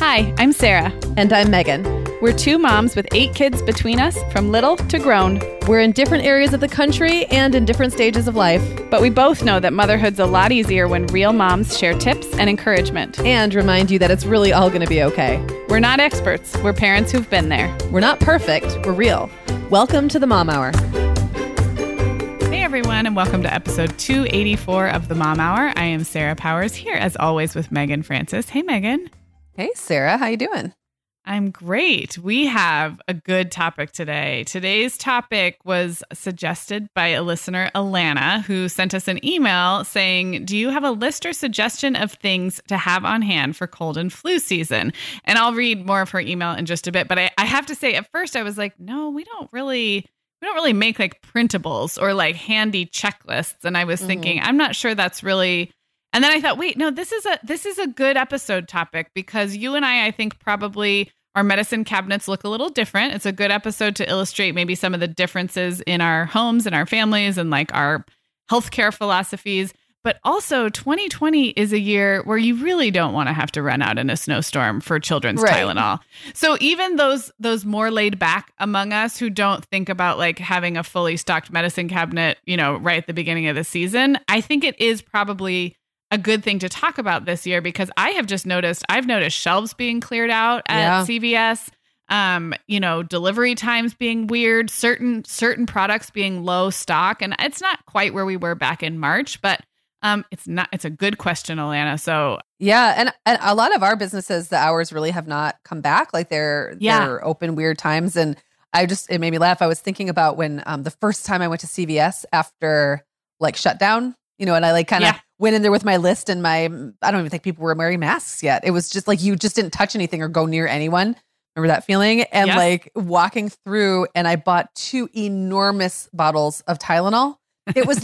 Hi, I'm Sarah. And I'm Megan. We're two moms with 8 kids between us, from little to grown. We're in different areas of the country and in different stages of life. But we both know that motherhood's a lot easier when real moms share tips and encouragement. And remind you that it's really all going to be okay. We're not experts. We're parents who've been there. We're not perfect. We're real. Welcome to the Mom Hour. Hey everyone, and welcome to episode 284 of the Mom Hour. I am Sarah Powers, here as always with Megan Francis. Hey Megan. Hey Sarah, how you doing? I'm great. We have a good topic today. Today's topic was suggested by a listener, Alana, who sent us an email saying, do you have a list or suggestion of things to have on hand for cold and flu season? And I'll read more of her email in just a bit. But I have to say, at first I was like, no, we don't really make like printables or like handy checklists. And I was thinking, I'm not sure that's really. And then I thought, wait, no, this is a good episode topic because you and I think probably our medicine cabinets look a little different. It's a good episode to illustrate maybe some of the differences in our homes and our families and like our healthcare philosophies. But also 2020 is a year where you really don't want to have to run out in a snowstorm for children's Tylenol. So even those more laid back among us who don't think about like having a fully stocked medicine cabinet, right at the beginning of the season, I think it is probably a good thing to talk about this year because I've noticed shelves being cleared out at CVS, delivery times being weird, certain products being low stock. And it's not quite where we were back in March, but it's a good question, Alana. So yeah. And a lot of our businesses, the hours really have not come back. Like they're open weird times. And it made me laugh. I was thinking about when the first time I went to CVS after like shutdown, and I like kind of went in there with my list and I don't even think people were wearing masks yet. It was just like, you just didn't touch anything or go near anyone. Remember that feeling? And like walking through and I bought 2 enormous bottles of Tylenol. It was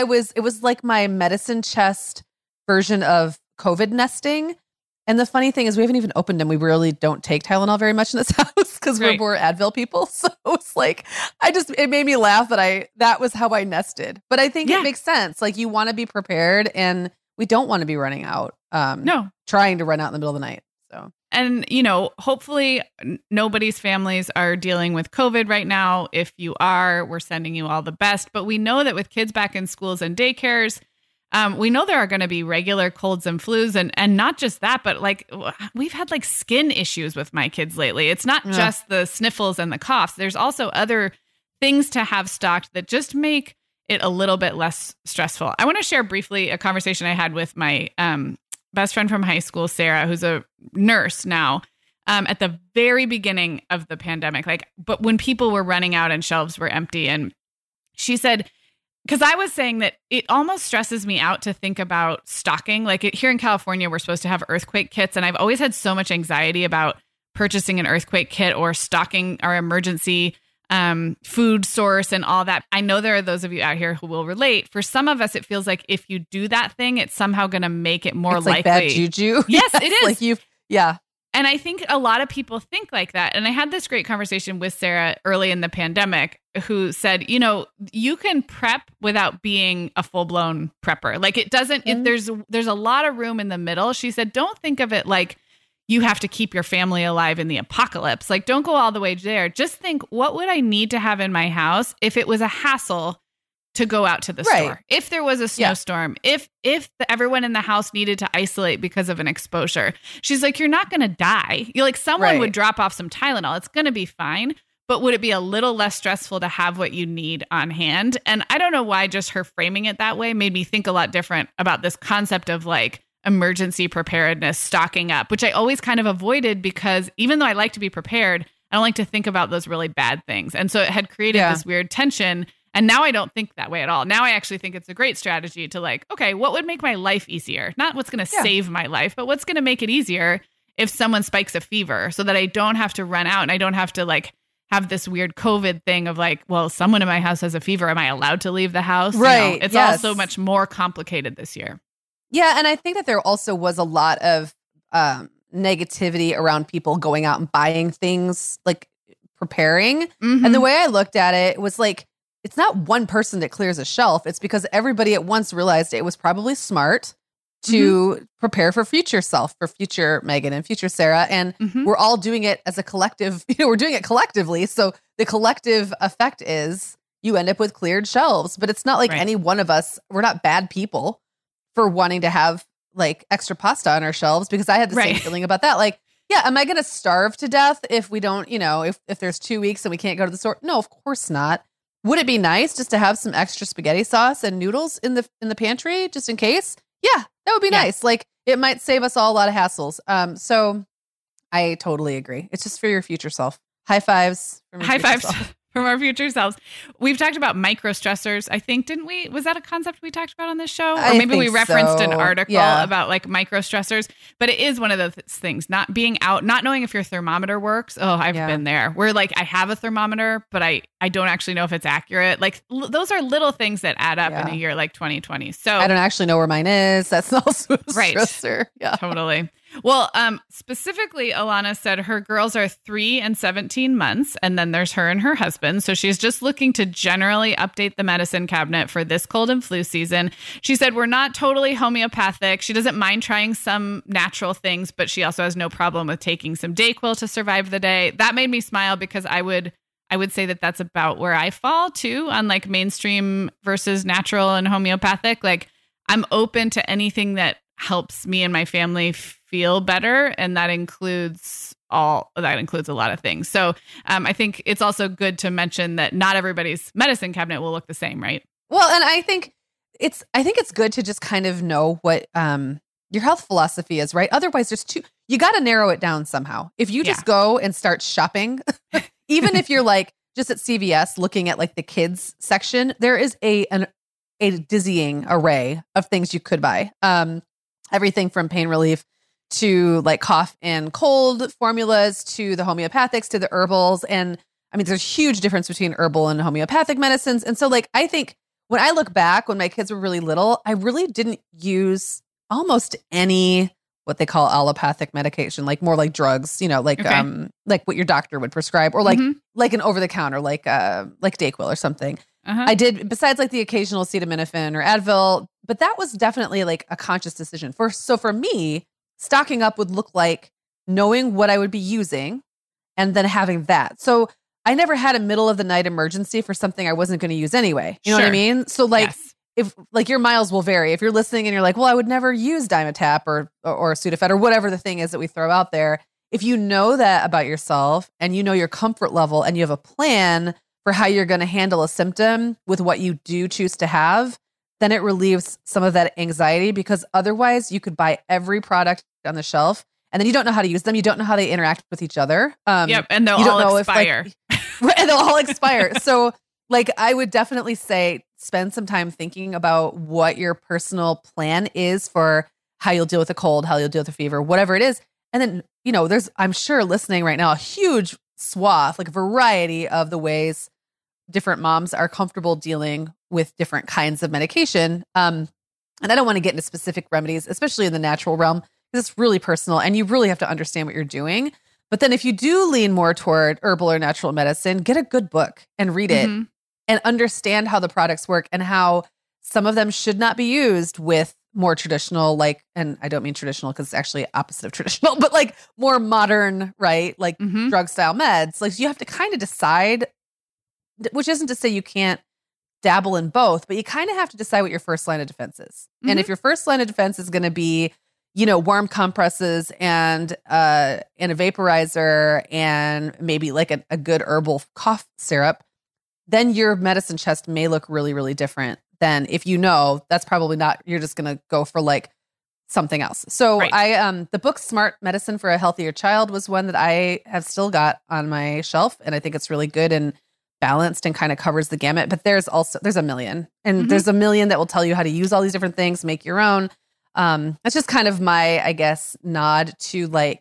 like my medicine chest version of COVID nesting. And the funny thing is we haven't even opened them. We really don't take Tylenol very much in this house because we're more Advil people. So it's like, it made me laugh that was how I nested. But I think it makes sense. Like you want to be prepared and we don't want to be running out. Trying to run out in the middle of the night. So. And, hopefully nobody's families are dealing with COVID right now. If you are, we're sending you all the best. But we know that with kids back in schools and daycares, we know there are going to be regular colds and flus and not just that, but like we've had like skin issues with my kids lately. It's not just the sniffles and the coughs. There's also other things to have stocked that just make it a little bit less stressful. I want to share briefly a conversation I had with my best friend from high school, Sarah, who's a nurse now, at the very beginning of the pandemic, but when people were running out and shelves were empty. And she said, because I was saying that it almost stresses me out to think about stocking. Like here in California, we're supposed to have earthquake kits. And I've always had so much anxiety about purchasing an earthquake kit or stocking our emergency food source and all that. I know there are those of you out here who will relate. For some of us, it feels like if you do that thing, it's somehow going to make it more likely. Like bad juju. Yes, it is. Like And I think a lot of people think like that. And I had this great conversation with Sarah early in the pandemic who said, you can prep without being a full-blown prepper. Like it doesn't, there's a lot of room in the middle. She said, don't think of it like you have to keep your family alive in the apocalypse. Like don't go all the way there. Just think, what would I need to have in my house if it was a hassle to go out to the store? If there was a snowstorm, if everyone in the house needed to isolate because of an exposure. She's like, you're not going to die. You're like, someone would drop off some Tylenol. It's going to be fine. But would it be a little less stressful to have what you need on hand? And I don't know why just her framing it that way made me think a lot different about this concept of like emergency preparedness, stocking up, which I always kind of avoided because even though I like to be prepared, I don't like to think about those really bad things. And so it had created this weird tension. And now I don't think that way at all. Now I actually think it's a great strategy to like, okay, what would make my life easier? Not what's going to save my life, but what's going to make it easier if someone spikes a fever so that I don't have to run out and I don't have to like have this weird COVID thing of like, well, someone in my house has a fever. Am I allowed to leave the house? Right. It's all so much more complicated this year. Yeah. And I think that there also was a lot of negativity around people going out and buying things, like preparing. And the way I looked at it was like, it's not one person that clears a shelf. It's because everybody at once realized it was probably smart to prepare for future self, for future Megan and future Sarah. And we're all doing it as a collective, we're doing it collectively. So the collective effect is you end up with cleared shelves, but it's not like any one of us, we're not bad people for wanting to have like extra pasta on our shelves, because I had the same feeling about that. Like, yeah, am I going to starve to death if we don't, if there's 2 weeks and we can't go to the store? No, of course not. Would it be nice just to have some extra spaghetti sauce and noodles in the pantry just in case? Yeah, that would be nice. Like, it might save us all a lot of hassles. So I totally agree. It's just for your future self. High fives. High fives from our future selves. We've talked about micro stressors, I think, didn't we? Was that a concept we talked about on this show? Or maybe we referenced an article about like micro stressors, but it is one of those things, not being out, not knowing if your thermometer works. Oh, I've been there. Where like I have a thermometer, but I don't actually know if it's accurate. Like those are little things that add up in a year like 2020. So I don't actually know where mine is. That's also a stressor. Yeah, totally. Well, specifically, Alana said her girls are 3 and 17 months, and then there's her and her husband. So she's just looking to generally update the medicine cabinet for this cold and flu season. She said, we're not totally homeopathic. She doesn't mind trying some natural things, but she also has no problem with taking some Dayquil to survive the day. That made me smile because I would say that that's about where I fall too, on like mainstream versus natural and homeopathic. Like I'm open to anything that helps me and my family feel better, and that includes a lot of things. So I think it's also good to mention that not everybody's medicine cabinet will look the same, right? Well, and I think it's good to just kind of know what your health philosophy is, right? Otherwise, you got to narrow it down somehow. If you just go and start shopping, even if you're like just at CVS looking at like the kids section, there is a dizzying array of things you could buy. Everything from pain relief to like cough and cold formulas to the homeopathics to the herbals. And I mean, there's a huge difference between herbal and homeopathic medicines. And so like, I think when I look back, when my kids were really little, I really didn't use almost any what they call allopathic medication, like more like drugs, like what your doctor would prescribe, or like an over the counter, like Dayquil or something. I did, besides like the occasional acetaminophen or Advil, but that was definitely like a conscious decision. So for me, stocking up would look like knowing what I would be using and then having that. So I never had a middle of the night emergency for something I wasn't going to use anyway. You know what I mean? So like, if like your miles will vary. If you're listening and you're like, well, I would never use Dimetapp or Sudafed or whatever the thing is that we throw out there. If you know that about yourself and you know your comfort level and you have a plan for how you're going to handle a symptom with what you do choose to have, then it relieves some of that anxiety, because otherwise you could buy every product on the shelf and then you don't know how to use them. You don't know how they interact with each other. And they'll all expire. And they'll all expire. So like, I would definitely say spend some time thinking about what your personal plan is for how you'll deal with a cold, how you'll deal with a fever, whatever it is. And then, there's, I'm sure listening right now, a huge swath, like a variety of the ways different moms are comfortable dealing with different kinds of medication. And I don't want to get into specific remedies, especially in the natural realm, because it's really personal and you really have to understand what you're doing. But then if you do lean more toward herbal or natural medicine, get a good book and read it and understand how the products work and how some of them should not be used with more traditional, like, and I don't mean traditional because it's actually opposite of traditional, but like more modern, right? Like drug style meds. Like you have to kind of decide, which isn't to say you can't dabble in both, but you kind of have to decide what your first line of defense is. And if your first line of defense is going to be, warm compresses and a vaporizer and maybe like a good herbal cough syrup, then your medicine chest may look really, really different than if that's probably not, you're just going to go for like something else. So the book Smart Medicine for a Healthier Child was one that I have still got on my shelf. And I think it's really good and balanced and kind of covers the gamut. But there's a million, and there's a million that will tell you how to use all these different things, make your own. That's just kind of my, I guess, nod to like,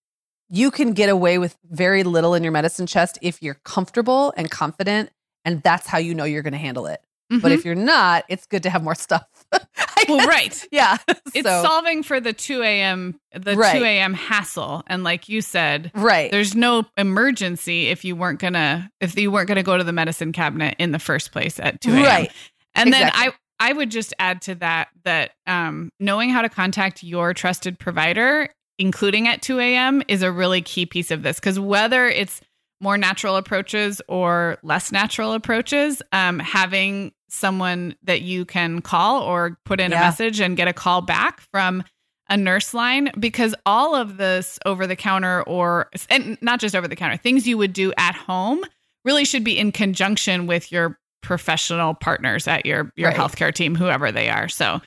you can get away with very little in your medicine chest if you're comfortable and confident, and that's how you know you're going to handle it. But if you're not, it's good to have more stuff. Well, right. Yeah. It's solving for the 2 a.m. 2 a.m. hassle. And like you said, there's no emergency if you weren't gonna go to the medicine cabinet in the first place at 2 a.m. Right. And then I would just add to that knowing how to contact your trusted provider, including at 2 a.m., is a really key piece of this. Because whether it's more natural approaches or less natural approaches, having someone that you can call or put in a message and get a call back from a nurse line, because all of this over the counter and not just over the counter, things you would do at home really should be in conjunction with your professional partners at your healthcare team, whoever they are. So,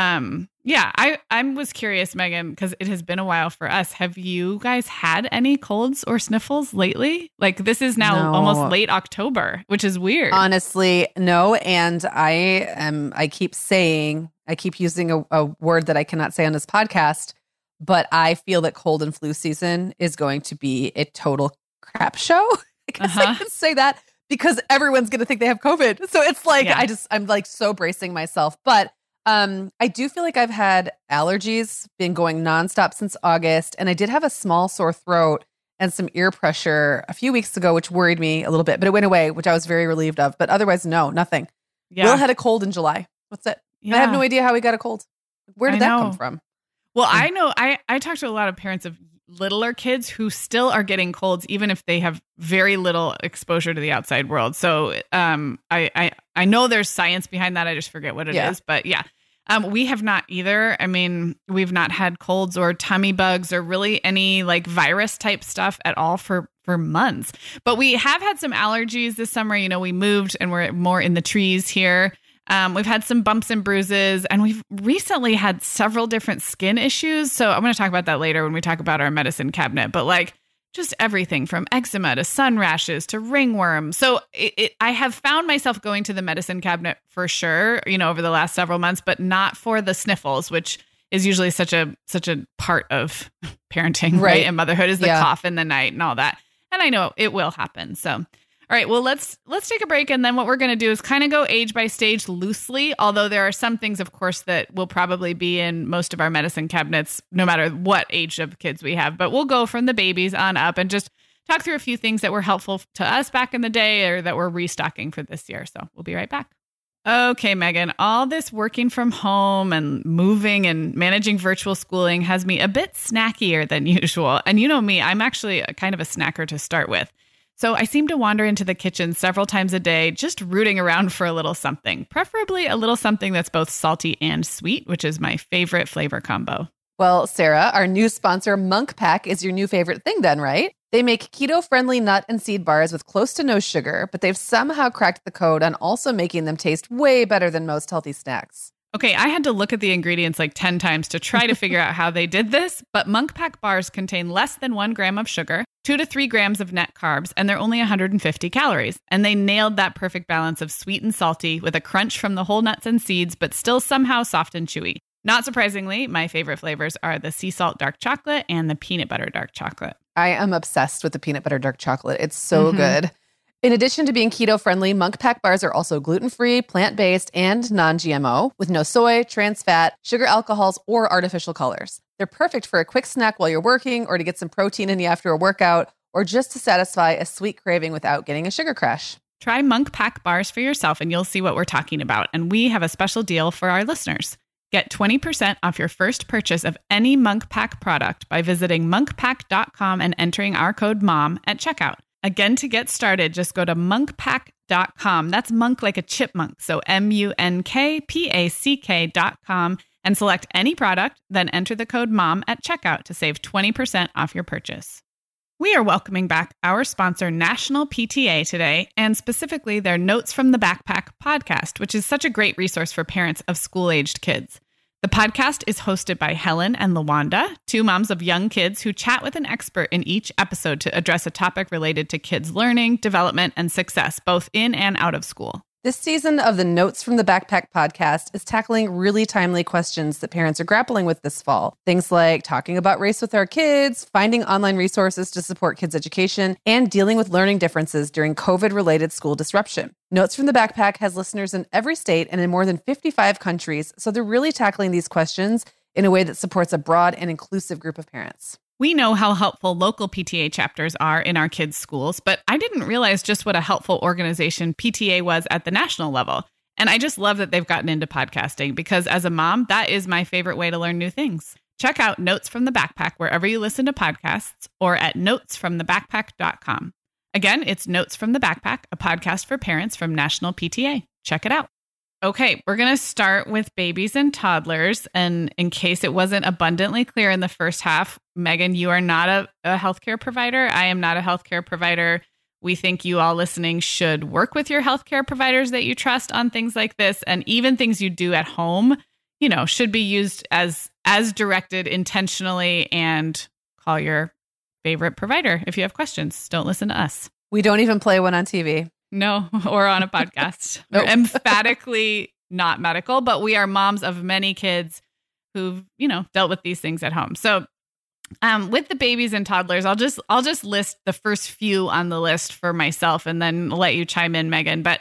I was curious, Megan, because it has been a while for us. Have you guys had any colds or sniffles lately? Like, this is now almost late October, which is weird. Honestly, no. And I keep using a word that I cannot say on this podcast, but I feel that cold and flu season is going to be a total crap show. I guess I can say that because everyone's going to think they have COVID. So it's like, I'm like so bracing myself. But I do feel like I've had allergies, been going nonstop since August. And I did have a small sore throat and some ear pressure a few weeks ago, which worried me a little bit, but it went away, which I was very relieved of. But otherwise, no, nothing. Yeah. Will had a cold in July. What's it? Yeah. I have no idea how he got a cold. Where did that come from? Well, I know I talked to a lot of parents of littler kids who still are getting colds, even if they have very little exposure to the outside world. So I know there's science behind that. I just forget what it is. But we have not either. I mean, we've not had colds or tummy bugs or really any like virus type stuff at all for months. But we have had some allergies this summer. You know, we moved and we're more in the trees here. We've had some bumps and bruises, and we've recently had several different skin issues. So I'm going to talk about that later when we talk about our medicine cabinet. But like just everything from eczema to sun rashes to ringworm. So I have found myself going to the medicine cabinet for sure, you know, over the last several months, but not for the sniffles, which is usually such a part of parenting, right? And motherhood is the cough in the night and all that. And I know it will happen. So all right, well, let's take a break. And then what we're going to do is kind of go age by stage loosely, although there are some things, of course, that will probably be in most of our medicine cabinets, no matter what age of kids we have. But we'll go from the babies on up and just talk through a few things that were helpful to us back in the day or that we're restocking for this year. So we'll be right back. Okay, Megan, all this working from home and moving and managing virtual schooling has me a bit snackier than usual. And you know me, I'm actually kind of a snacker to start with. So I seem to wander into the kitchen several times a day, just rooting around for a little something, preferably a little something that's both salty and sweet, which is my favorite flavor combo. Well, Sarah, our new sponsor, Munk Pack, is your new favorite thing then, right? They make keto-friendly nut and seed bars with close to no sugar, but they've somehow cracked the code on also making them taste way better than most healthy snacks. Okay, I had to look at the ingredients like 10 times to try to figure out how they did this, but Munk Pack bars contain less than 1 gram of sugar, 2 to 3 grams of net carbs, and they're only 150 calories. And they nailed that perfect balance of sweet and salty with a crunch from the whole nuts and seeds, but still somehow soft and chewy. Not surprisingly, my favorite flavors are the sea salt dark chocolate and the peanut butter dark chocolate. I am obsessed with the peanut butter dark chocolate. It's so good. In addition to being keto-friendly, Munk Pack bars are also gluten-free, plant-based, and non-GMO, with no soy, trans fat, sugar alcohols, or artificial colors. They're perfect for a quick snack while you're working, or to get some protein in you after a workout, or just to satisfy a sweet craving without getting a sugar crash. Try Munk Pack bars for yourself, and you'll see what we're talking about. And we have a special deal for our listeners. Get 20% off your first purchase of any Munk Pack product by visiting munkpack.com and entering our code MOM at checkout. Again, to get started, just go to munkpack.com. That's monk like a chipmunk. So munkpack.com and select any product, then enter the code MOM at checkout to save 20% off your purchase. We are welcoming back our sponsor, National PTA, today, and specifically their Notes from the Backpack podcast, which is such a great resource for parents of school-aged kids. The podcast is hosted by Helen and LaWanda, two moms of young kids who chat with an expert in each episode to address a topic related to kids' learning, development, and success, both in and out of school. This season of the Notes from the Backpack podcast is tackling really timely questions that parents are grappling with this fall. Things like talking about race with our kids, finding online resources to support kids' education, and dealing with learning differences during COVID-related school disruption. Notes from the Backpack has listeners in every state and in more than 55 countries, so they're really tackling these questions in a way that supports a broad and inclusive group of parents. We know how helpful local PTA chapters are in our kids' schools, but I didn't realize just what a helpful organization PTA was at the national level. And I just love that they've gotten into podcasting because as a mom, that is my favorite way to learn new things. Check out Notes from the Backpack wherever you listen to podcasts or at notesfromthebackpack.com. Again, it's Notes from the Backpack, a podcast for parents from National PTA. Check it out. Okay, we're going to start with babies and toddlers. And in case it wasn't abundantly clear in the first half, Megan, you are not a healthcare provider. I am not a healthcare provider. We think you all listening should work with your healthcare providers that you trust on things like this. And even things you do at home, should be used as directed intentionally, and call your favorite provider if you have questions. Don't listen to us. We don't even play one on TV. No, or on a podcast. Nope. We're emphatically not medical, but we are moms of many kids who've, dealt with these things at home. So with the babies and toddlers, I'll just list the first few on the list for myself and then let you chime in, Megan. But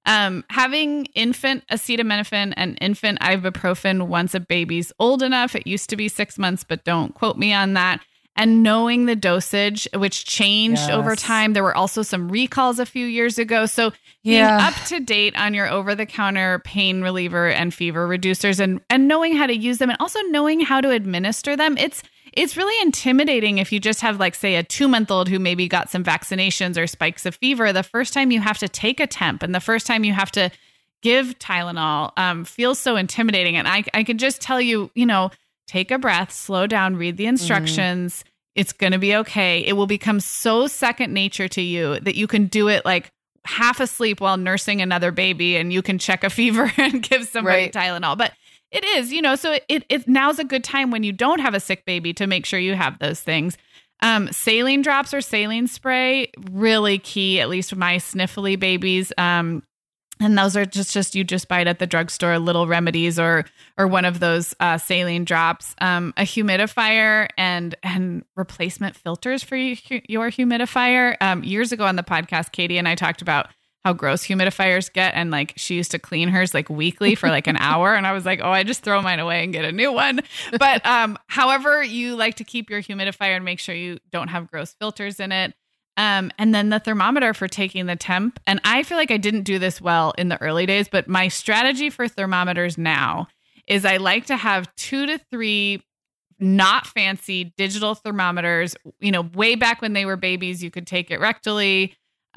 having infant acetaminophen and infant ibuprofen once a baby's old enough, it used to be 6 months, but don't quote me on that. And knowing the dosage, which changed over time. There were also some recalls a few years ago. So being up to date on your over-the-counter pain reliever and fever reducers and knowing how to use them and also knowing how to administer them. It's really intimidating if you just have, like, say, a 2-month-old who maybe got some vaccinations or spikes of fever. The first time you have to take a temp and the first time you have to give Tylenol feels so intimidating. And I can just tell you, take a breath, slow down, read the instructions. It's going to be okay. It will become so second nature to you that you can do it like half asleep while nursing another baby, and you can check a fever and give somebody Tylenol. But it is, so it now's a good time when you don't have a sick baby to make sure you have those things. Saline drops or saline spray, really key, at least with my sniffly babies. And those are just you just buy it at the drugstore, Little Remedies or one of those saline drops, a humidifier and replacement filters for your humidifier. Years ago on the podcast, Katie and I talked about how gross humidifiers get. And like she used to clean hers like weekly for like an hour. And I was like, I just throw mine away and get a new one. But however you like to keep your humidifier and make sure you don't have gross filters in it. And then the thermometer for taking the temp. And I feel like I didn't do this well in the early days, but my strategy for thermometers now is I like to have 2 to 3 not fancy digital thermometers. Way back when they were babies, you could take it rectally.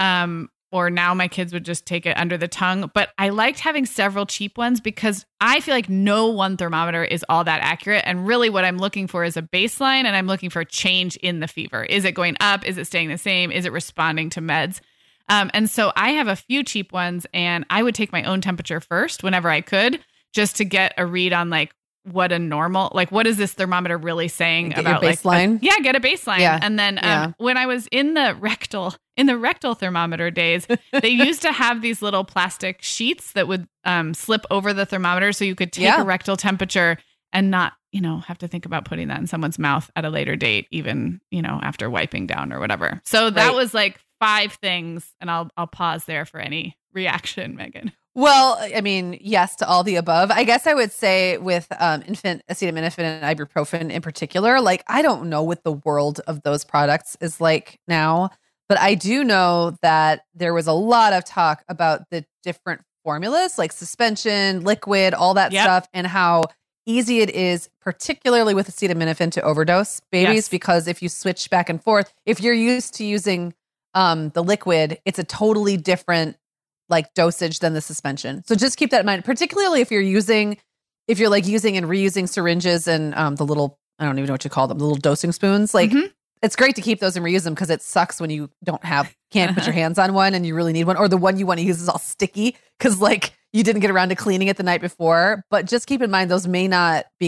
Or now my kids would just take it under the tongue. But I liked having several cheap ones because I feel like no one thermometer is all that accurate. And really what I'm looking for is a baseline, and I'm looking for change in the fever. Is it going up? Is it staying the same? Is it responding to meds? And so I have a few cheap ones, and I would take my own temperature first whenever I could, just to get a read on like what a normal, like what is this thermometer really saying get about your baseline? Get a baseline. Yeah. And then when I was in the rectal thermometer days, they used to have these little plastic sheets that would slip over the thermometer so you could take a rectal temperature and not, have to think about putting that in someone's mouth at a later date, even, after wiping down or whatever. So that was like 5 things, and I'll pause there for any reaction, Megan. Well, I mean, yes to all the above. I guess I would say with infant acetaminophen and ibuprofen in particular, like I don't know what the world of those products is like now, but I do know that there was a lot of talk about the different formulas, like suspension, liquid, all that stuff, and how easy it is, particularly with acetaminophen, to overdose babies, because if you switch back and forth, if you're used to using the liquid, it's a totally different like dosage than the suspension. So just keep that in mind, particularly if you're using and reusing syringes and the little, I don't even know what you call them, the little dosing spoons. Like it's great to keep those and reuse them because it sucks when you can't put your hands on one and you really need one, or the one you want to use is all sticky because like you didn't get around to cleaning it the night before. But just keep in mind, those may not be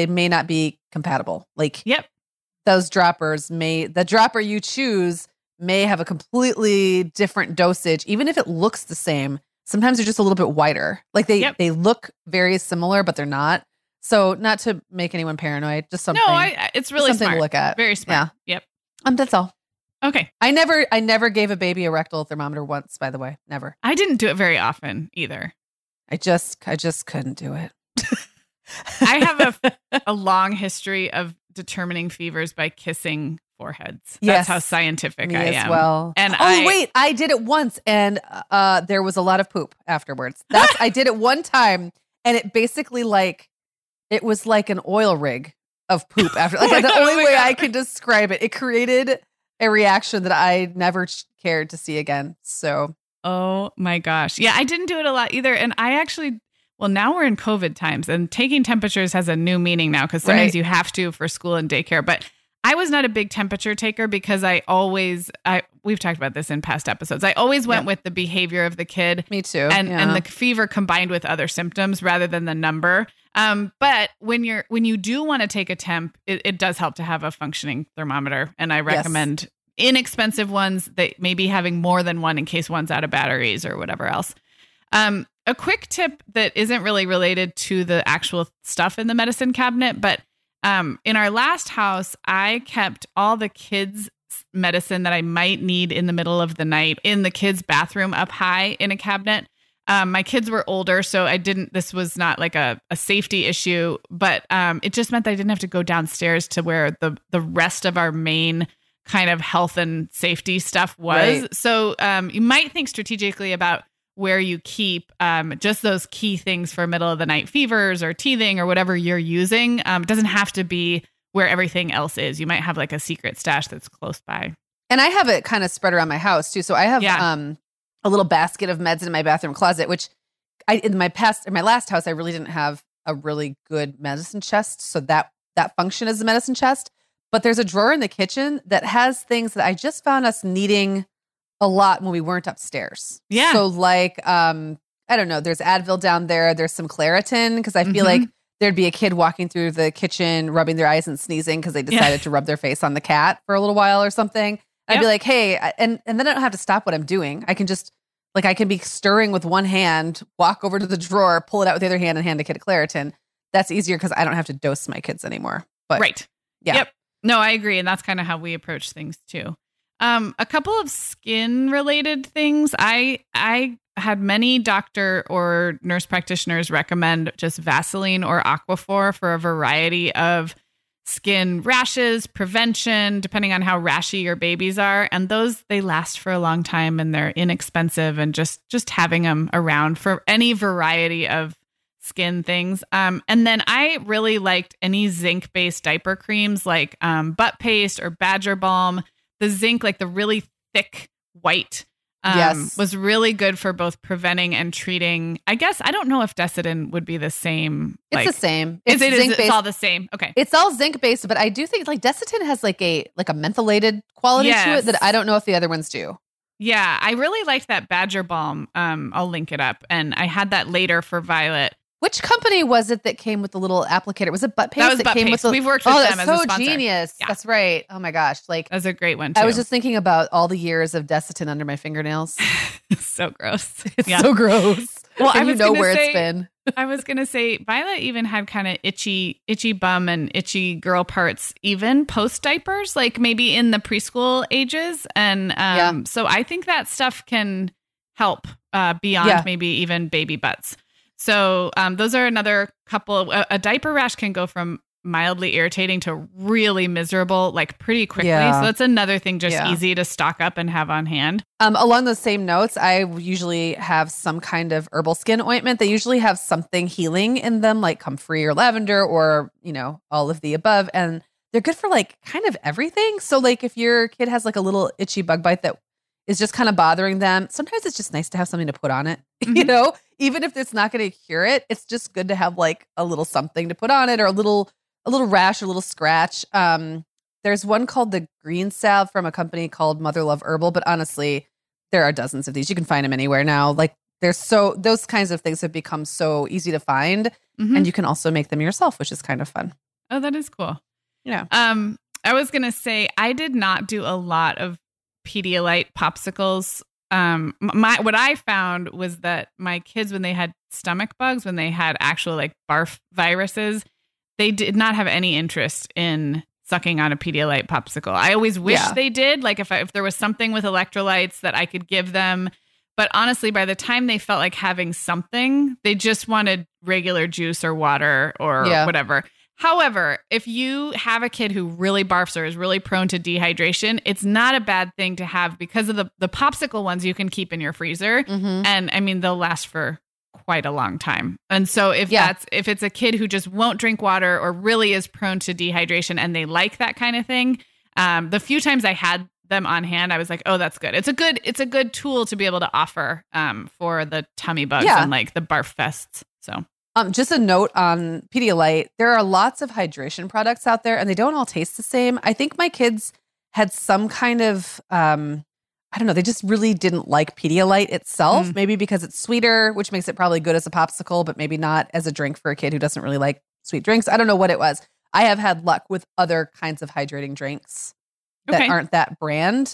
compatible. Like those droppers the dropper you choose may have a completely different dosage, even if it looks the same. Sometimes they're just a little bit wider. Like they look very similar, but they're not. So not to make anyone paranoid, just something. No, it's really something smart. to look at. Very smart. Yeah. Yep. That's all. Okay. I never gave a baby a rectal thermometer once, by the way. Never. I didn't do it very often either. I just couldn't do it. I have a long history of determining fevers by kissing foreheads. Yes. That's how scientific Me I as am. well. And wait, I did it once, and there was a lot of poop afterwards. I did it one time, and it basically it was like an oil rig of poop after. Like the only way I can describe it. It created a reaction that I never cared to see again. So, oh my gosh, yeah, I didn't do it a lot either, and I actually. Well, now we're in COVID times, and taking temperatures has a new meaning now because sometimes you have to for school and daycare. But I was not a big temperature taker because we've talked about this in past episodes. I always went with the behavior of the kid. Me too. And the fever combined with other symptoms rather than the number. But when you do want to take a temp, it does help to have a functioning thermometer. And I recommend inexpensive ones that maybe having more than one in case one's out of batteries or whatever else. A quick tip that isn't really related to the actual stuff in the medicine cabinet, but in our last house, I kept all the kids' medicine that I might need in the middle of the night in the kids' bathroom up high in a cabinet. My kids were older, so this was not like a safety issue, but it just meant that I didn't have to go downstairs to where the rest of our main kind of health and safety stuff was. Right. So you might think strategically about where you keep just those key things for middle of the night fevers or teething or whatever you're using. It doesn't have to be where everything else is. You might have like a secret stash that's close by. And I have it kind of spread around my house too. So I have a little basket of meds in my bathroom closet, which in my last house, I really didn't have a really good medicine chest. So that function as a medicine chest. But there's a drawer in the kitchen that has things that I just found us needing a lot when we weren't upstairs. Yeah. So I don't know, there's Advil down there. There's some Claritin because I feel like there'd be a kid walking through the kitchen, rubbing their eyes and sneezing because they decided to rub their face on the cat for a little while or something. I'd be like, hey, and then I don't have to stop what I'm doing. I can just I can be stirring with one hand, walk over to the drawer, pull it out with the other hand and hand a kid a Claritin. That's easier because I don't have to dose my kids anymore. But right. Yeah. Yep. No, I agree. And that's kind of how we approach things too. A couple of skin related things. I had many doctor or nurse practitioners recommend just Vaseline or Aquaphor for a variety of skin rashes, prevention, depending on how rashy your babies are. And those, they last for a long time and they're inexpensive, and just having them around for any variety of skin things. And then I really liked any zinc-based diaper creams like Butt Paste or Badger Balm. The zinc, like the really thick white, was really good for both preventing and treating. I guess I don't know if Desitin would be the same. It's the same. It's all the same. Okay, it's all zinc based, but I do think Desitin has like a mentholated quality to it that I don't know if the other ones do. Yeah, I really liked that Badger Balm. I'll link it up, and I had that later for Violet. Which company was it that came with the little applicator? Was it Butt Paste? That was Butt Paste. We've worked with them as a sponsor. Oh, so genius. Yeah. That's right. Oh my gosh. That's a great one too. I was just thinking about all the years of Desitin under my fingernails. So gross. It's so gross. Well, I know where it's been. I was going to say Violet even had kind of itchy bum and itchy girl parts even post diapers, like maybe in the preschool ages. And so I think that stuff can help beyond maybe even baby butts. So those are another couple. A diaper rash can go from mildly irritating to really miserable, like pretty quickly. Yeah. So that's another thing, just easy to stock up and have on hand. Along those same notes, I usually have some kind of herbal skin ointment. They usually have something healing in them, like comfrey or lavender or, all of the above. And they're good for like kind of everything. So like if your kid has like a little itchy bug bite that is just kind of bothering them, sometimes it's just nice to have something to put on it, even if it's not going to cure it. It's just good to have like a little something to put on it, or a little rash or a little scratch. There's one called the Green Salve from a company called Mother Love Herbal, but honestly, there are dozens of these. You can find them anywhere now. Like those kinds of things have become so easy to find, and you can also make them yourself, which is kind of fun. Oh, that is cool. Yeah. I was going to say, I did not do a lot of Pedialyte popsicles. What I found was that my kids, when they had stomach bugs, when they had actual like barf viruses, they did not have any interest in sucking on a Pedialyte popsicle. I always wish they did. Like if there was something with electrolytes that I could give them. But honestly, by the time they felt like having something, they just wanted regular juice or water or whatever. However, if you have a kid who really barfs or is really prone to dehydration, it's not a bad thing to have because of the popsicle ones you can keep in your freezer. Mm-hmm. And I mean, they'll last for quite a long time. And so if it's a kid who just won't drink water or really is prone to dehydration and they like that kind of thing, the few times I had them on hand, I was like, oh, that's good. It's a good tool to be able to offer for the tummy bugs and like the barf fests. So just a note on Pedialyte. There are lots of hydration products out there and they don't all taste the same. I think my kids had some kind of, I don't know, they just really didn't like Pedialyte itself. Maybe because it's sweeter, which makes it probably good as a popsicle, but maybe not as a drink for a kid who doesn't really like sweet drinks. I don't know what it was. I have had luck with other kinds of hydrating drinks that aren't that brand.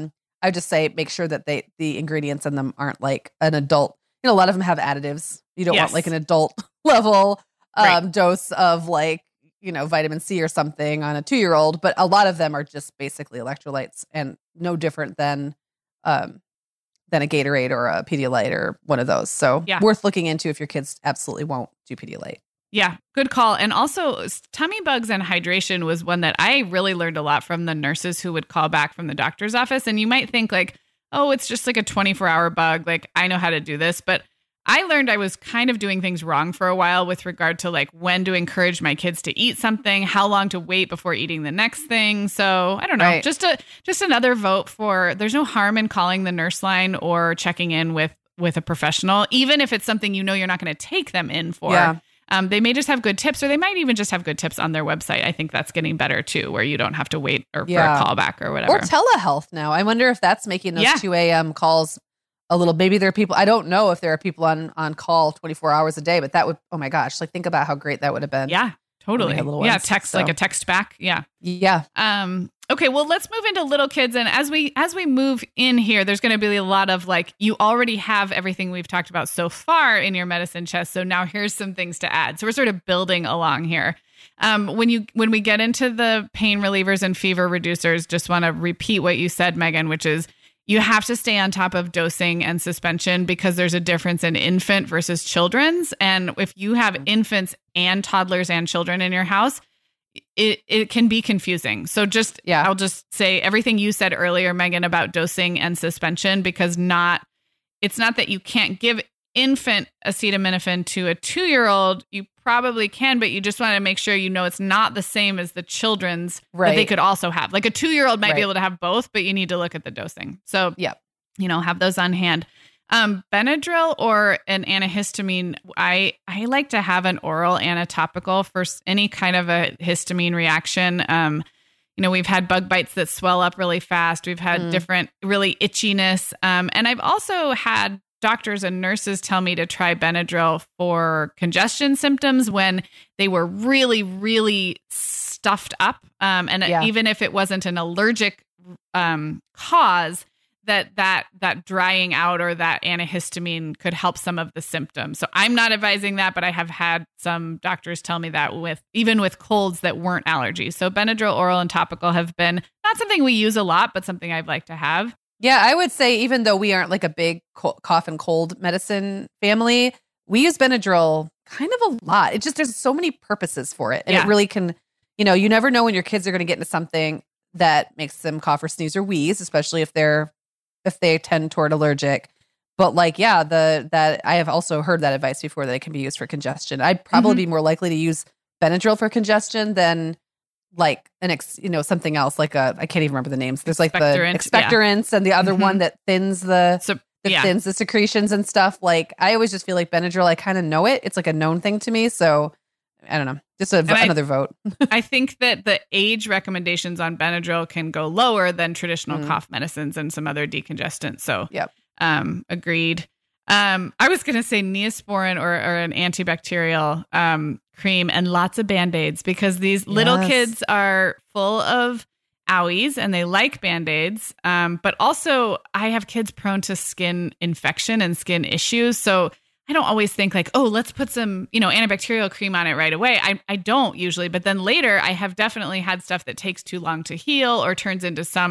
I just say make sure that the ingredients in them aren't like an adult. You know, a lot of them have additives. You don't want like an adult level dose of like, you know, vitamin C or something on a 2-year-old, but a lot of them are just basically electrolytes and no different than a Gatorade or a Pedialyte or one of those. So worth looking into if your kids absolutely won't do Pedialyte. Yeah, good call. And also tummy bugs and hydration was one that I really learned a lot from the nurses who would call back from the doctor's office. And you might think like, oh, it's just like a 24-hour bug. Like I know how to do this. But I learned I was kind of doing things wrong for a while with regard to like when to encourage my kids to eat something, how long to wait before eating the next thing. So I don't know, just another vote for there's no harm in calling the nurse line or checking in with a professional, even if it's something you know you're not going to take them in for. Yeah. They may just have good tips, or they might even just have good tips on their website. I think that's getting better too, where you don't have to wait for a callback or whatever. Or telehealth now. I wonder if that's making those 2 a.m. calls a little. Maybe there are people. I don't know if there are people on call 24 hours a day, but that would. Oh my gosh! Like think about how great that would have been. Yeah, totally. Text like a text back. Yeah. Okay, well, let's move into little kids. And as we move in here, there's going to be a lot of like, you already have everything we've talked about so far in your medicine chest. So now here's some things to add. So we're sort of building along here. When we get into the pain relievers and fever reducers, just want to repeat what you said, Megan, which is you have to stay on top of dosing and suspension because there's a difference in infant versus children's. And if you have infants and toddlers and children in your house, it can be confusing. So I'll just say everything you said earlier, Megan, about dosing and suspension, because it's not that you can't give infant acetaminophen to a 2-year-old. You probably can, but you just want to make sure you know it's not the same as the children's that they could also have. Like a 2-year-old might be able to have both, but you need to look at the dosing. So, have those on hand. Benadryl or an antihistamine, I like to have an oral anatopical for any kind of a histamine reaction. We've had bug bites that swell up really fast. We've had different really itchiness. And I've also had doctors and nurses tell me to try Benadryl for congestion symptoms when they were really, really stuffed up. Even if it wasn't an allergic cause, that drying out or that antihistamine could help some of the symptoms. So I'm not advising that, but I have had some doctors tell me that even with colds that weren't allergies. So Benadryl oral and topical have been not something we use a lot, but something I'd like to have. Yeah, I would say even though we aren't like a big cough and cold medicine family, we use Benadryl kind of a lot. It just, there's so many purposes for it. And it really can, you never know when your kids are going to get into something that makes them cough or sneeze or wheeze, especially if they tend toward allergic. But that I have also heard that advice before that it can be used for congestion. I'd probably be more likely to use Benadryl for congestion than like something else like I can't even remember the names. There's like the expectorants and the other one that thins thins the secretions and stuff. Like I always just feel like Benadryl, I kind of know it. It's like a known thing to me. So I don't know. Just another vote. I think that the age recommendations on Benadryl can go lower than traditional cough medicines and some other decongestants. So, agreed. I was going to say Neosporin or an antibacterial cream and lots of Band-Aids because these little kids are full of owies and they like Band-Aids. But also I have kids prone to skin infection and skin issues. So I don't always think like, oh, let's put some, antibacterial cream on it right away. I don't usually, but then later I have definitely had stuff that takes too long to heal or turns into some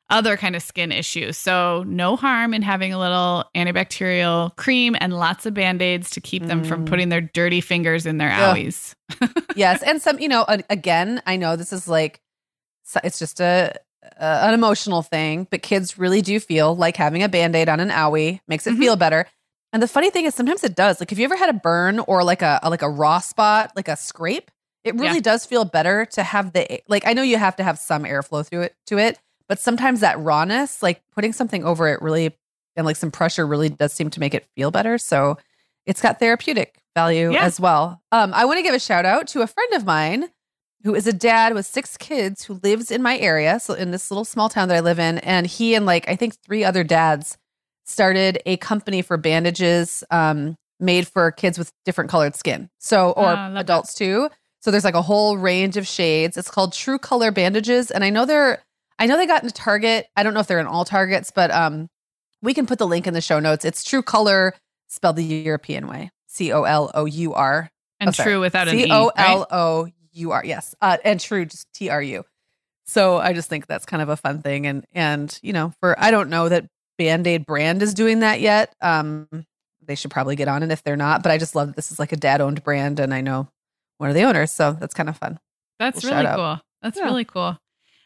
other kind of skin issues. So no harm in having a little antibacterial cream and lots of Band-Aids to keep them from putting their dirty fingers in their owies. Yes. And some, again, I know this is like, it's just an emotional thing, but kids really do feel like having a Band-Aid on an owie makes it feel better. And the funny thing is sometimes it does. Like if you ever had a burn or like a raw spot, like a scrape, it really does feel better to have I know you have to have some airflow to it, but sometimes that rawness, like putting something over it really, and like some pressure really does seem to make it feel better. So it's got therapeutic value as well. I want to give a shout out to a friend of mine who is a dad with 6 kids who lives in my area. So in this little small town that I live in, and he and I think 3 other dads started a company for bandages made for kids with different colored skin. So, or adults too. So there's like a whole range of shades. It's called True Color Bandages. And I know they got into Target. I don't know if they're in all Targets, but we can put the link in the show notes. It's True Color spelled the European way. COLOUR. And true without an E. COLOUR, yes. And true, just TRU. So I just think that's kind of a fun thing. And I don't know that Band-Aid brand is doing that yet. They should probably get on it if they're not. But I just love that this is like a dad-owned brand, and I know one of the owners, so that's kind of fun. That's really cool. That's really cool.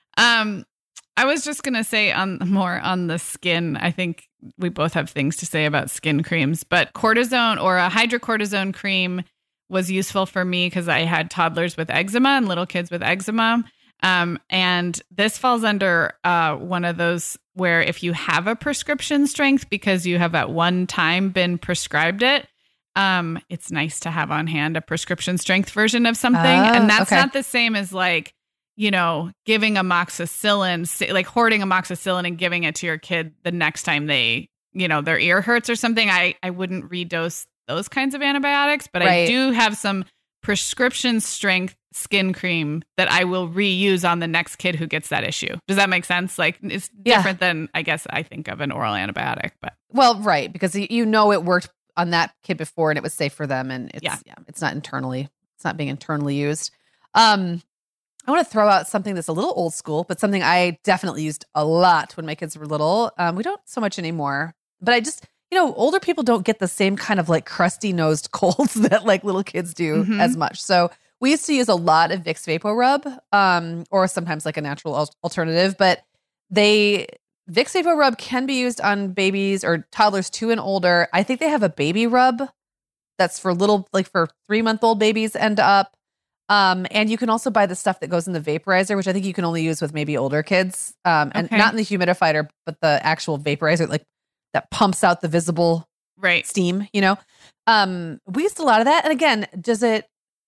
I was just gonna say more on the skin. I think we both have things to say about skin creams, but cortisone or a hydrocortisone cream was useful for me because I had toddlers with eczema and little kids with eczema. And this falls under one of those where if you have a prescription strength because you have at one time been prescribed it, it's nice to have on hand a prescription strength version of something. And that's not the same as giving amoxicillin, like hoarding amoxicillin and giving it to your kid the next time their ear hurts or something. I wouldn't redose those kinds of antibiotics, but I do have some prescription strength skin cream that I will reuse on the next kid who gets that issue. Does that make sense? Like it's different than I guess I think of an oral antibiotic, but because it worked on that kid before and it was safe for them, and it's not being internally used. I want to throw out something that's a little old school, but something I definitely used a lot when my kids were little. We don't so much anymore, but I just older people don't get the same kind of like crusty nosed colds that like little kids do as much. So we used to use a lot of Vicks VapoRub, or sometimes like a natural alternative, but Vicks VapoRub can be used on babies or toddlers 2 and older. I think they have a baby rub that's for for 3-month-old babies and up. And you can also buy the stuff that goes in the vaporizer, which I think you can only use with maybe older kids. And not in the humidifier, but the actual vaporizer, like that pumps out the visible steam, We used a lot of that. And again, does it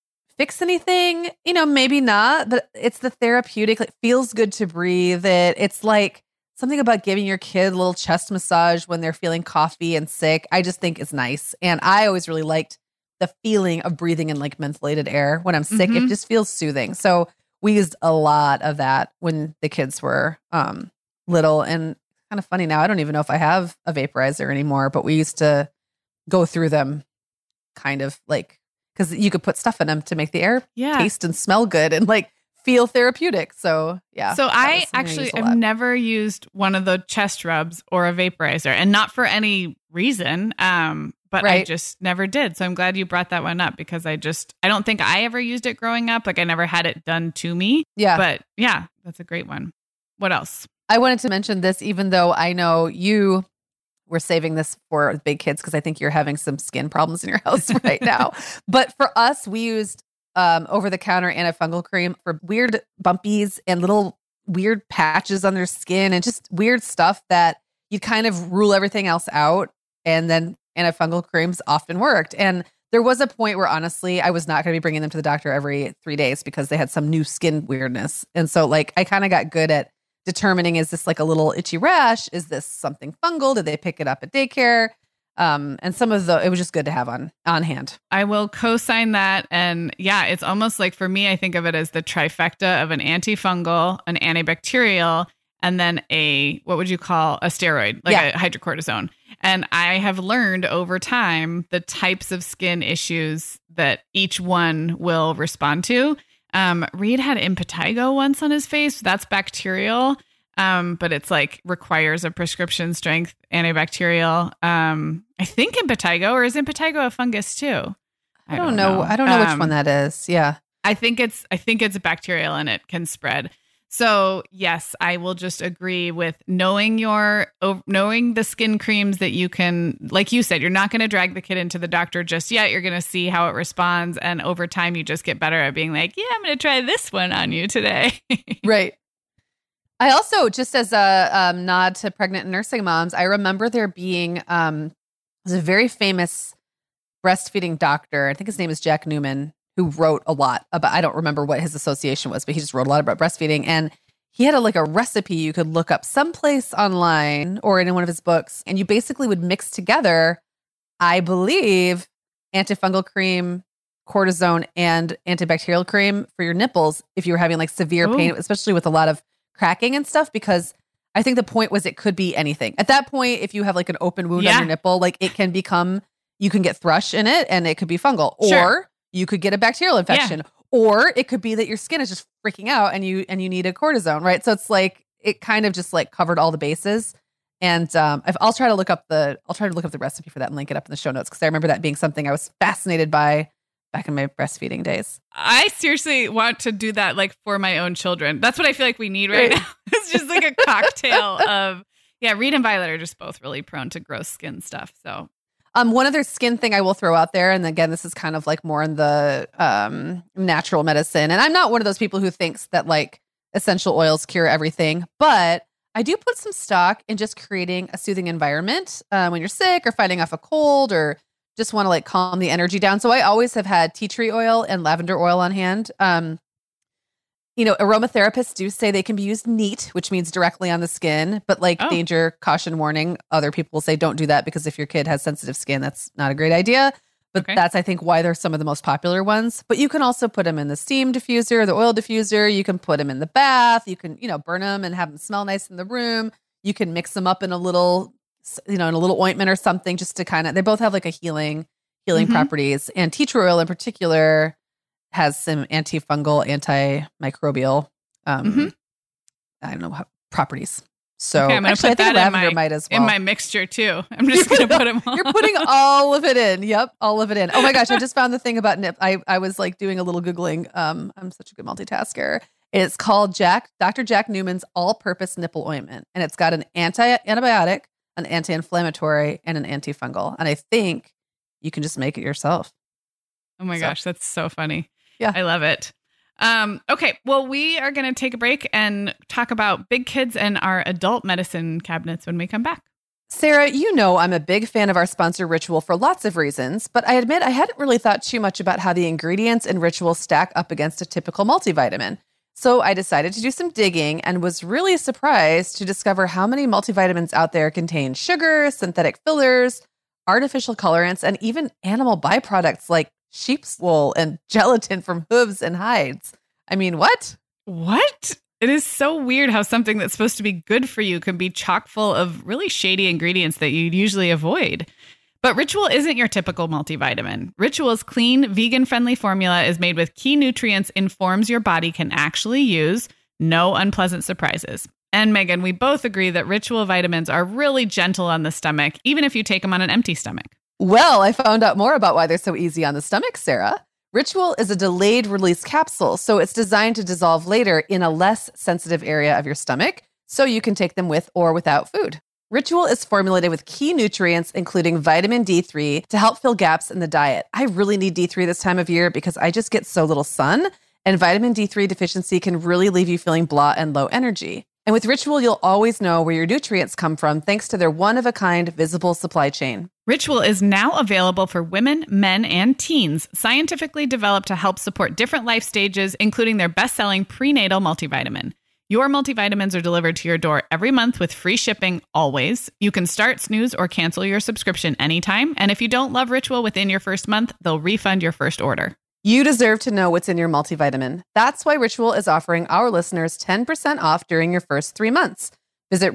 fix anything? Maybe not, but it's the therapeutic, like feels good to breathe it. It's like something about giving your kid a little chest massage when they're feeling coughy and sick. I just think it's nice. And I always really liked the feeling of breathing in like mentholated air when I'm sick. It just feels soothing. So we used a lot of that when the kids were little, and kind of funny now. I don't even know if I have a vaporizer anymore, but we used to go through them kind of like, because you could put stuff in them to make the air taste and smell good and like feel therapeutic. So So I've never used one of the chest rubs or a vaporizer, and not for any reason. But I just never did. So I'm glad you brought that one up, because I don't think I ever used it growing up. Like I never had it done to me. Yeah. But yeah, that's a great one. What else? I wanted to mention this, even though I know you were saving this for big kids, because I think you're having some skin problems in your house right now. But for us, we used over-the-counter antifungal cream for weird bumpies and little weird patches on their skin and just weird stuff that you kind of rule everything else out. And then antifungal creams often worked. And there was a point where honestly, I was not going to be bringing them to the doctor every 3 days because they had some new skin weirdness. And so like I kind of got good at determining, is this like a little itchy rash? Is this something fungal? Did they pick it up at daycare? And it was just good to have on hand. I will co-sign that. And yeah, it's almost like, for me, I think of it as the trifecta of an antifungal, an antibacterial, and then what would you call a steroid, like a hydrocortisone. And I have learned over time the types of skin issues that each one will respond to. Reed had impetigo once on his face. That's bacterial. But it's like requires a prescription strength antibacterial. I think impetigo, or is impetigo a fungus too? I don't know. I don't know which one that is. Yeah. I think it's bacterial and it can spread. So yes, I will just agree with knowing the skin creams that you can, like you said, you're not going to drag the kid into the doctor just yet. You're going to see how it responds. And over time, you just get better at being like, yeah, I'm going to try this one on you today. Right. I also, just as a nod to pregnant and nursing moms, I remember there being was a very famous breastfeeding doctor. I think his name is Jack Newman, who wrote a lot about, I don't remember what his association was, but he just wrote a lot about breastfeeding. And he had a recipe you could look up someplace online or in one of his books. And you basically would mix together, I believe, antifungal cream, cortisone, and antibacterial cream for your nipples if you were having severe pain, especially with a lot of cracking and stuff, because I think the point was it could be anything. At that point, if you have an open wound on your nipple, it can become, you can get thrush in it and it could be fungal. Sure. Or you could get a bacterial infection, or it could be that your skin is just freaking out and you need a cortisone, right? So it's it kind of just covered all the bases. And I'll try to look up the recipe for that and link it up in the show notes, because I remember that being something I was fascinated by back in my breastfeeding days. I seriously want to do that for my own children. That's what I feel like we need right now. It's just a cocktail of, Reed and Violet are just both really prone to gross skin stuff. So one other skin thing I will throw out there, and again, this is kind of more in the natural medicine, and I'm not one of those people who thinks that essential oils cure everything, but I do put some stock in just creating a soothing environment when you're sick or fighting off a cold or just want to calm the energy down. So I always have had tea tree oil and lavender oil on hand. Aromatherapists do say they can be used neat, which means directly on the skin, but danger, caution, warning. Other people will say don't do that because if your kid has sensitive skin, that's not a great idea. But that's, I think, why they're some of the most popular ones. But you can also put them in the steam diffuser, the oil diffuser. You can put them in the bath. You can, burn them and have them smell nice in the room. You can mix them up in a little, in a little ointment or something, just to they both have a healing properties. And tea tree oil in particular has some antifungal, antimicrobial, I don't know, properties. So I'm going to put that in my mixture too. I'm just going to put them all. You're putting all of it in. Yep. All of it in. Oh my gosh. I just found the thing about nip. I was doing a little Googling. I'm such a good multitasker. It's called Dr. Jack Newman's all-purpose nipple ointment. And it's got an antibiotic, an anti-inflammatory, and an antifungal. And I think you can just make it yourself. Oh my gosh. That's so funny. Yeah. I love it. Okay. Well, we are going to take a break and talk about big kids and our adult medicine cabinets when we come back. Sarah, I'm a big fan of our sponsor Ritual for lots of reasons, but I admit I hadn't really thought too much about how the ingredients in Ritual stack up against a typical multivitamin. So I decided to do some digging and was really surprised to discover how many multivitamins out there contain sugar, synthetic fillers, artificial colorants, and even animal byproducts like sheep's wool and gelatin from hooves and hides. I mean, what? What? It is so weird how something that's supposed to be good for you can be chock full of really shady ingredients that you'd usually avoid. But Ritual isn't your typical multivitamin. Ritual's clean, vegan-friendly formula is made with key nutrients in forms your body can actually use. No unpleasant surprises. And Megan, we both agree that Ritual vitamins are really gentle on the stomach, even if you take them on an empty stomach. Well, I found out more about why they're so easy on the stomach, Sarah. Ritual is a delayed release capsule, so it's designed to dissolve later in a less sensitive area of your stomach, so you can take them with or without food. Ritual is formulated with key nutrients, including vitamin D3, to help fill gaps in the diet. I really need D3 this time of year because I just get so little sun, and vitamin D3 deficiency can really leave you feeling blah and low energy. And with Ritual, you'll always know where your nutrients come from thanks to their one-of-a-kind visible supply chain. Ritual is now available for women, men, and teens, scientifically developed to help support different life stages, including their best-selling prenatal multivitamin. Your multivitamins are delivered to your door every month with free shipping always. You can start, snooze, or cancel your subscription anytime. And if you don't love Ritual within your first month, they'll refund your first order. You deserve to know what's in your multivitamin. That's why Ritual is offering our listeners 10% off during your first 3 months. Visit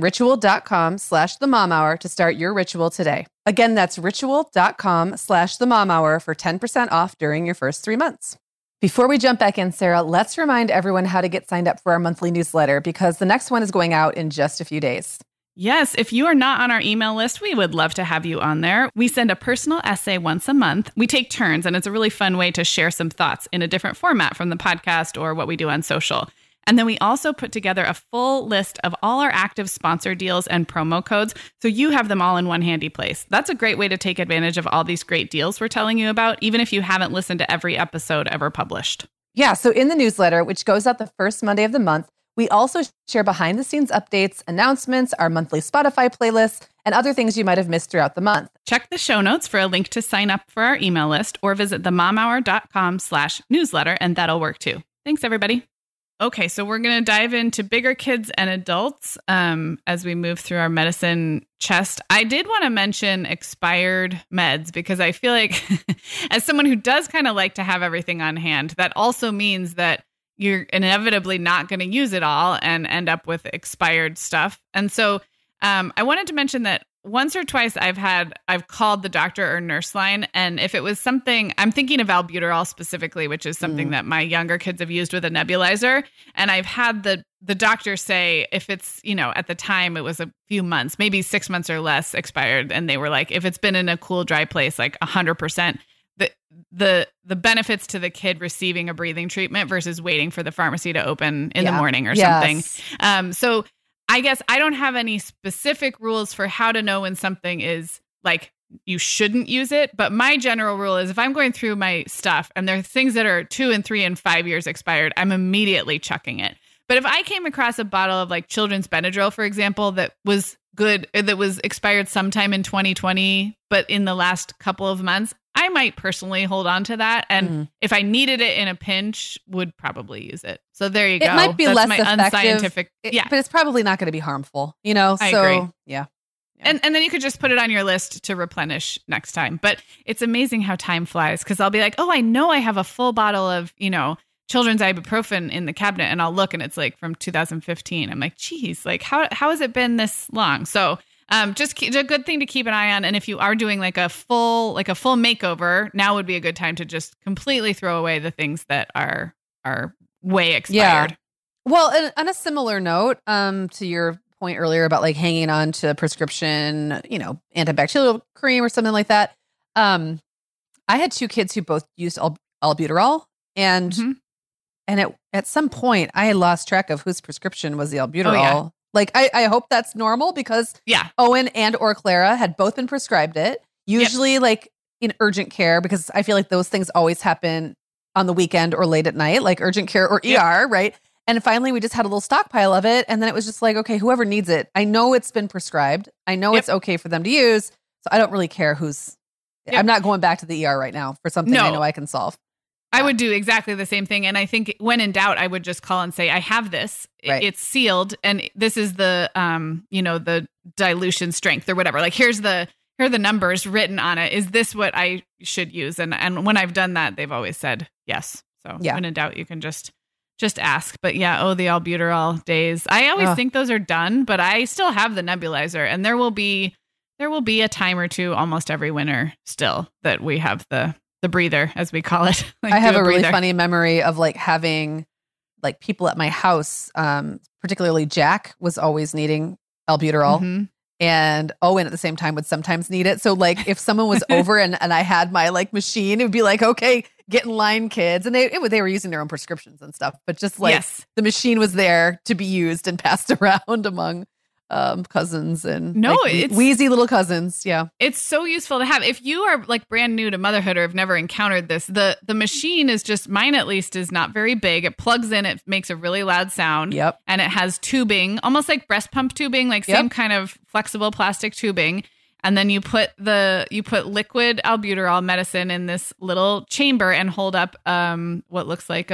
ritual.com/themomhour to start your ritual today. Again, that's ritual.com/themomhour for 10% off during your first 3 months. Before we jump back in, Sarah, let's remind everyone how to get signed up for our monthly newsletter because the next one is going out in just a few days. Yes, if you are not on our email list, we would love to have you on there. We send a personal essay once a month. We take turns, and it's a really fun way to share some thoughts in a different format from the podcast or what we do on social. And then we also put together a full list of all our active sponsor deals and promo codes, so you have them all in one handy place. That's a great way to take advantage of all these great deals we're telling you about, even if you haven't listened to every episode ever published. Yeah, so in the newsletter, which goes out the first Monday of the month, we also share behind-the-scenes updates, announcements, our monthly Spotify playlists, and other things you might have missed throughout the month. Check the show notes for a link to sign up for our email list or visit themomhour.com/newsletter, and that'll work too. Thanks, everybody. Okay, so we're going to dive into bigger kids and adults as we move through our medicine chest. I did want to mention expired meds because I feel like as someone who does kind of like to have everything on hand, that also means that you're inevitably not going to use it all and end up with expired stuff. And so I wanted to mention that once or twice I've called the doctor or nurse line. And if it was something, I'm thinking of albuterol specifically, which is something that my younger kids have used with a nebulizer. And I've had the doctor say, if it's, at the time it was a few months, maybe 6 months or less expired. And they were like, if it's been in a cool, dry place, like 100%, the benefits to the kid receiving a breathing treatment versus waiting for the pharmacy to open in the morning or something. So I guess I don't have any specific rules for how to know when something is like you shouldn't use it. But my general rule is if I'm going through my stuff and there are things that are 2 and 3 and 5 years expired, I'm immediately chucking it. But if I came across a bottle of like children's Benadryl, for example, that was good, that was expired sometime in 2020, but in the last couple of months, I might personally hold on to that. And if I needed it in a pinch, would probably use it. So there you go. It might be less effective, unscientific. But it's probably not going to be harmful, I agree. Yeah. And then you could just put it on your list to replenish next time. But it's amazing how time flies because I'll be like, oh, I know I have a full bottle of, children's ibuprofen in the cabinet, and I'll look and it's like from 2015. I'm like, geez, like how has it been this long? So just a good thing to keep an eye on. And if you are doing like a full makeover, now would be a good time to just completely throw away the things that are way expired. Yeah. Well, and on a similar note, to your point earlier about like hanging on to prescription, antibacterial cream or something like that. I had 2 kids who both used albuterol, and at some point I had lost track of whose prescription was the albuterol. Oh, yeah. Like, I hope that's normal because Owen and or Clara had both been prescribed it, usually like in urgent care, because I feel like those things always happen on the weekend or late at night, like urgent care or ER, right? And finally, we just had a little stockpile of it. And then it was just like, okay, whoever needs it, I know it's been prescribed. I know it's okay for them to use. So I don't really care who's, I'm not going back to the ER right now for something I know I can solve. I would do exactly the same thing. And I think when in doubt, I would just call and say, I have this. Right. It's sealed. And this is the, the dilution strength or whatever. Like, here are the numbers written on it. Is this what I should use? And when I've done that, they've always said yes. So when in doubt, you can just ask. But the albuterol days. I always think those are done, but I still have the nebulizer. And there will be a time or two almost every winter still that we have the breather, as we call it. Like, I have a really funny memory of like having like people at my house, particularly Jack was always needing albuterol, and Owen at the same time would sometimes need it. So like if someone was over and I had my like machine, it would be like, okay, get in line, kids. And they were using their own prescriptions and stuff, but just like the machine was there to be used and passed around among cousins and it's wheezy little cousins. Yeah. It's so useful to have. If you are like brand new to motherhood or have never encountered this, the machine is just, mine at least, is not very big. It plugs in, it makes a really loud sound. Yep. And it has tubing, almost like breast pump tubing, like same kind of flexible plastic tubing. And then you put liquid albuterol medicine in this little chamber and hold up what looks like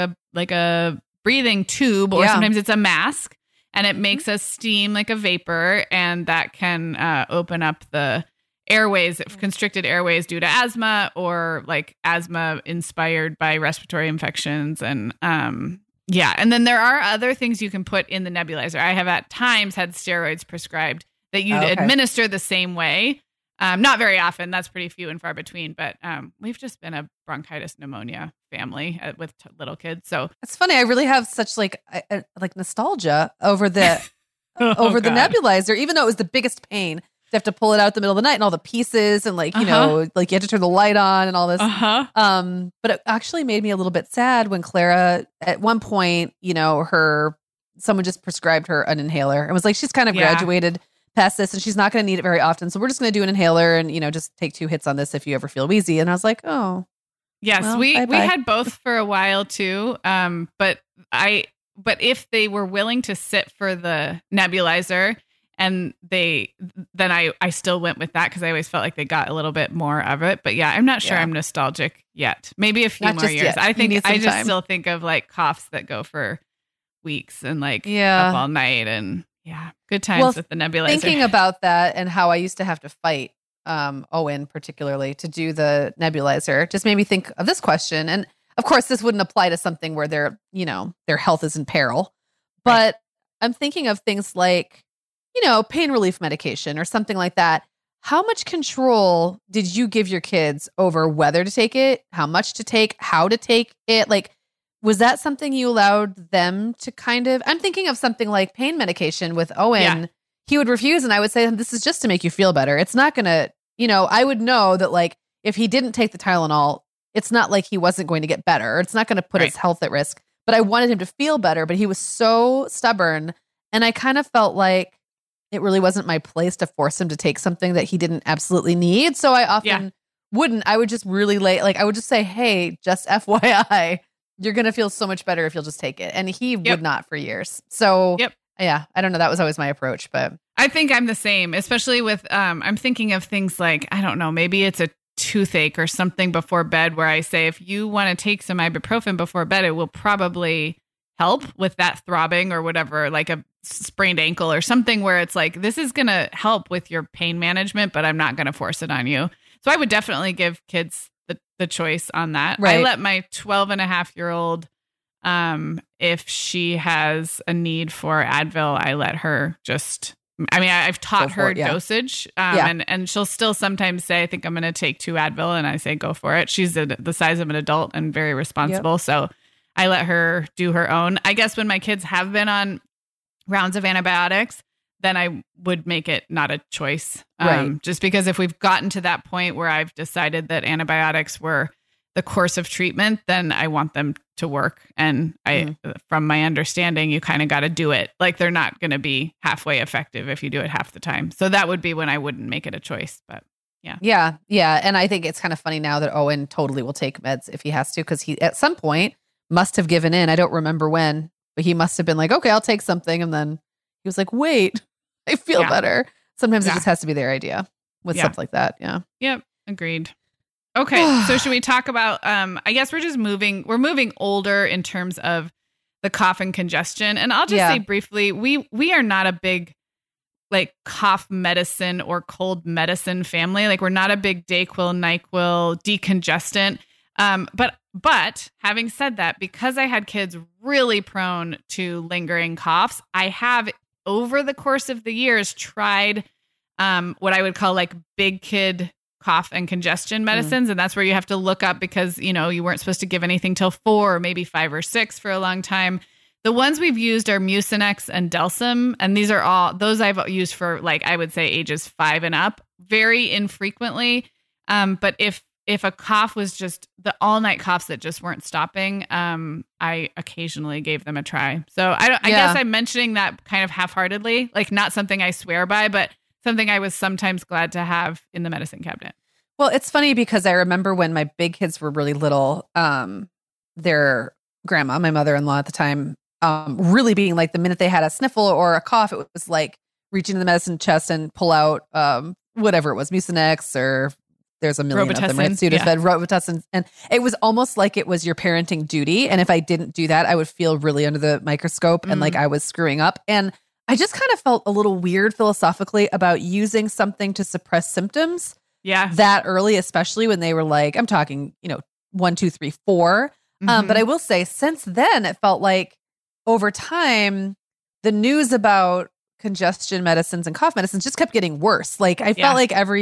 a breathing tube, or sometimes it's a mask. And it makes us steam like a vapor, and that can open up the airways, constricted airways due to asthma, or like asthma inspired by respiratory infections. And and then there are other things you can put in the nebulizer. I have at times had steroids prescribed that you'd administer the same way. Not very often. That's pretty few and far between. But we've just been a bronchitis pneumonia family with little kids. So it's funny. I really have such like nostalgia over the over the nebulizer, even though it was the biggest pain to have to pull it out the middle of the night and all the pieces and like, you know, like you had to turn the light on and all this. But it actually made me a little bit sad when Clara at one point, you know, someone just prescribed her an inhaler and was like, she's kind of graduated past this and she's not going to need it very often. So we're just going to do an inhaler and, you know, just take 2 hits on this if you ever feel wheezy. And I was like, oh. Yes, well, we had both for a while too. But if they were willing to sit for the nebulizer and then I still went with that because I always felt like they got a little bit more of it. But yeah, I'm not sure I'm nostalgic yet. Maybe a few more years. Yet. I think I just still think of like coughs that go for weeks and like up all night and good times with the nebulizer. Thinking about that and how I used to have to fight Owen particularly to do the nebulizer just made me think of this question. And of course, this wouldn't apply to something where their health is in peril. But I'm thinking of things like, you know, pain relief medication or something like that. How much control did you give your kids over whether to take it, how much to take, how to take it? Like, was that something you allowed them to kind of, I'm thinking of something like pain medication with Owen. Yeah. He would refuse. And I would say, this is just to make you feel better. It's not going to, you know, I would know that like, if he didn't take the Tylenol, it's not like he wasn't going to get better. It's not going to put his health at risk, but I wanted him to feel better, but he was so stubborn. And I kind of felt like it really wasn't my place to force him to take something that he didn't absolutely need. So I often wouldn't, I would just really I would just say, hey, just FYI, you're going to feel so much better if you'll just take it. And he would not for years. So yeah, I don't know. That was always my approach, but I think I'm the same, especially with, I'm thinking of things like, I don't know, maybe it's a toothache or something before bed where I say, if you want to take some ibuprofen before bed, it will probably help with that throbbing or whatever, like a sprained ankle or something where it's like, this is going to help with your pain management, but I'm not going to force it on you. So I would definitely give kids the choice on that. Right. I let my 12-and-a-half-year-old, if she has a need for Advil, I let her just, I mean, I've taught her dosage and she'll still sometimes say, I think I'm going to take 2 Advil. And I say, go for it. She's the size of an adult and very responsible. So I let her do her own. I guess when my kids have been on rounds of antibiotics, then I would make it not a choice. Just because if we've gotten to that point where I've decided that antibiotics were the course of treatment, then I want them to work. And from my understanding, you kind of got to do it. Like they're not going to be halfway effective if you do it half the time. So that would be when I wouldn't make it a choice. But yeah. And I think it's kind of funny now that Owen totally will take meds if he has to, because he at some point must have given in. I don't remember when, but he must have been like, okay, I'll take something. And then he was like, wait, I feel better. Sometimes it just has to be their idea with stuff like that. Yeah. Yep. Agreed. Okay. So should we talk about, I guess we're moving older in terms of the cough and congestion. And I'll just say briefly, we are not a big like cough medicine or cold medicine family. Like we're not a big Dayquil, NyQuil, decongestant. But having said that, because I had kids really prone to lingering coughs, I have over the course of the years tried what I would call like big kid cough and congestion medicines. And that's where you have to look up because, you know, you weren't supposed to give anything till 4 or maybe 5 or 6 for a long time. The ones we've used are Mucinex and Delsym. And these are all those I've used for like, I would say ages 5 and up, very infrequently. But if a cough was just the all night coughs that just weren't stopping, I occasionally gave them a try. So I guess I'm mentioning that kind of half-heartedly, like not something I swear by, but something I was sometimes glad to have in the medicine cabinet. Well, it's funny because I remember when my big kids were really little, their grandma, my mother-in-law at the time, really being like the minute they had a sniffle or a cough, it was like reaching in the medicine chest and pull out whatever it was, Mucinex or there's a million Robitussin, of them, right? Sudafed, Robitussin. And it was almost like it was your parenting duty. And if I didn't do that, I would feel really under the microscope and like I was screwing up. And I just kind of felt a little weird philosophically about using something to suppress symptoms that early, especially when they were like, I'm talking, 1, 2, 3, 4. But I will say since then, it felt like over time, the news about congestion medicines and cough medicines just kept getting worse. Like I felt like every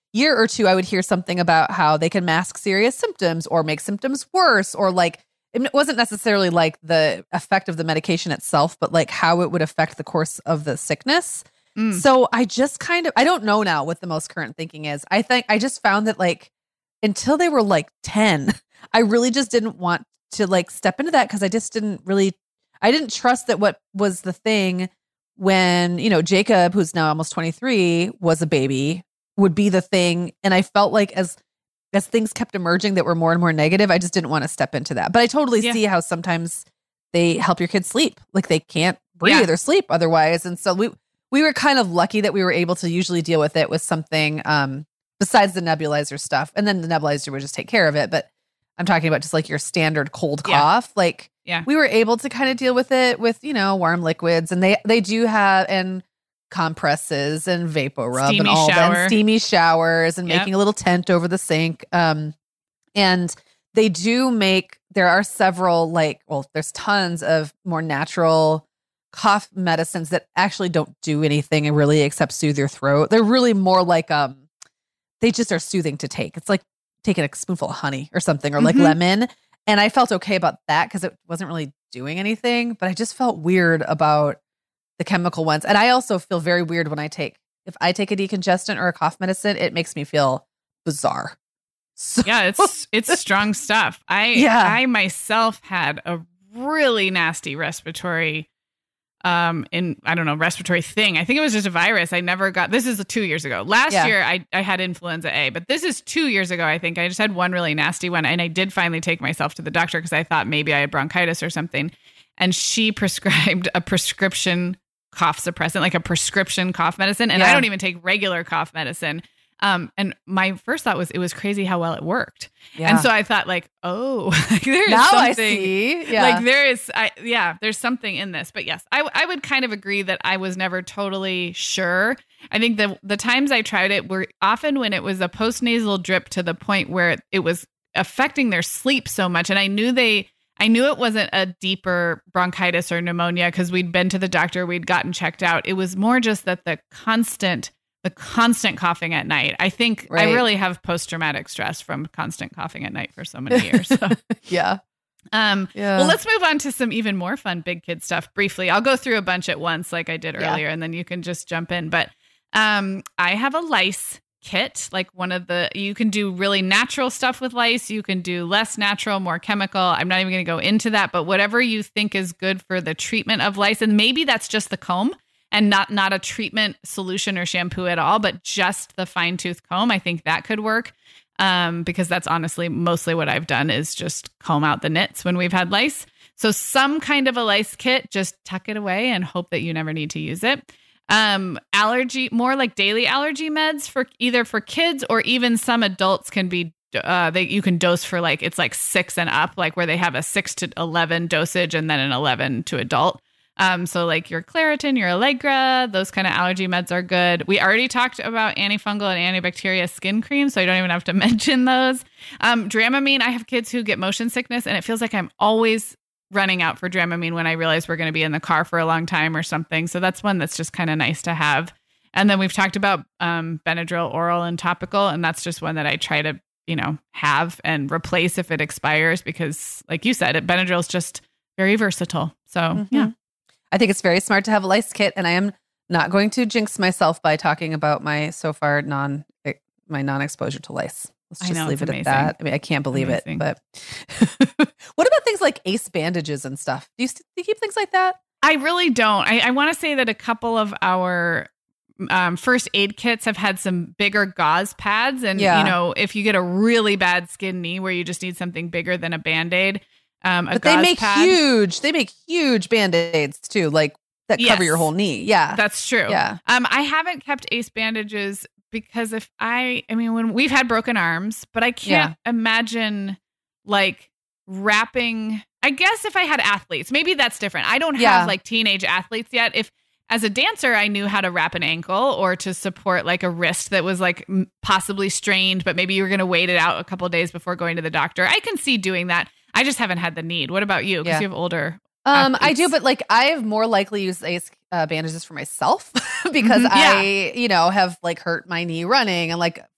year or two, I would hear something about how they can mask serious symptoms or make symptoms worse, or like, it wasn't necessarily like the effect of the medication itself, but like how it would affect the course of the sickness. So I just I don't know now what the most current thinking is. I think I just found that like until they were like 10, I really just didn't want to like step into that because I didn't trust that what was the thing when, Jacob, who's now almost 23, was a baby, would be the thing. And I felt like as things kept emerging that were more and more negative, I just didn't want to step into that. But I totally see how sometimes they help your kids sleep. Like they can't breathe or sleep otherwise. And so we were kind of lucky that we were able to usually deal with it with something besides the nebulizer stuff. And then the nebulizer would just take care of it. But I'm talking about just like your standard cold cough. Like we were able to kind of deal with it with, warm liquids. And they do have, and compresses and vapor rub and all that, steamy showers and making a little tent over the sink. And they do there are several there's tons of more natural cough medicines that actually don't do anything really except soothe your throat. They're really more like, they just are soothing to take. It's like taking a spoonful of honey or something, or like lemon. And I felt okay about that because it wasn't really doing anything, but I just felt weird about the chemical ones. And I also feel very weird when if I take a decongestant or a cough medicine, it makes me feel bizarre. So. Yeah, it's strong stuff. I myself had a really nasty respiratory respiratory thing. I think it was just a virus. I never got, this is 2 years ago. Last year I had influenza A, but this is 2 years ago. I think I just had one really nasty one. And I did finally take myself to the doctor because I thought maybe I had bronchitis or something. And she prescribed a prescription cough suppressant, like a prescription cough medicine. And I don't even take regular cough medicine. And my first thought was, it was crazy how well it worked. Yeah. And so I thought like, oh, there's now something. I see. Yeah. Like there's something in this. But yes, I would kind of agree that I was never totally sure. I think the times I tried it were often when it was a postnasal drip to the point where it was affecting their sleep so much. And I knew it wasn't a deeper bronchitis or pneumonia because we'd been to the doctor, we'd gotten checked out. It was more just that the constant coughing at night. I think I really have post-traumatic stress from constant coughing at night for so many years. So. Yeah. Well, let's move on to some even more fun big kid stuff briefly. I'll go through a bunch at once like I did earlier, and then you can just jump in. But I have a lice kit, like you can do really natural stuff with lice. You can do less natural, more chemical. I'm not even going to go into that, but whatever you think is good for the treatment of lice. And maybe that's just the comb and not a treatment solution or shampoo at all, but just the fine tooth comb. I think that could work. Because that's honestly mostly what I've done is just comb out the nits when we've had lice. So some kind of a lice kit, just tuck it away and hope that you never need to use it. Allergy, more like daily allergy meds for either for kids or even some adults can be, you can dose for it's like 6 and up, like where they have a 6 to 11 dosage and then an 11 to adult. So like your Claritin, your Allegra, those kind of allergy meds are good. We already talked about antifungal and antibacterial skin cream, so I don't even have to mention those. Dramamine, I have kids who get motion sickness, and it feels like I'm always running out for Dramamine when I realize we're going to be in the car for a long time or something. So that's one that's just kind of nice to have. And then we've talked about Benadryl oral and topical, and that's just one that I try to, have and replace if it expires because, like you said, Benadryl is just very versatile. So, yeah. I think it's very smart to have a lice kit, and I am not going to jinx myself by talking about my so far non-exposure to lice. Let's just leave it at that. I mean, I can't believe it, but what about things like ACE bandages and stuff? Do you keep things like that? I really don't. I want to say that a couple of our first aid kits have had some bigger gauze pads, and if you get a really bad skin knee where you just need something bigger than a Band-Aid, but they make huge Band-Aids too, like that cover your whole knee. Yeah, that's true. Yeah. I haven't kept ACE bandages because when we've had broken arms, but I can't imagine like wrapping, I guess if I had athletes, maybe that's different. I don't have like teenage athletes yet. If as a dancer, I knew how to wrap an ankle or to support like a wrist that was like possibly strained, but maybe you were going to wait it out a couple of days before going to the doctor. I can see doing that. I just haven't had the need. What about you? Because you have older athletes. I do, but like I've more likely used ACE bandages for myself because I, have like hurt my knee running and like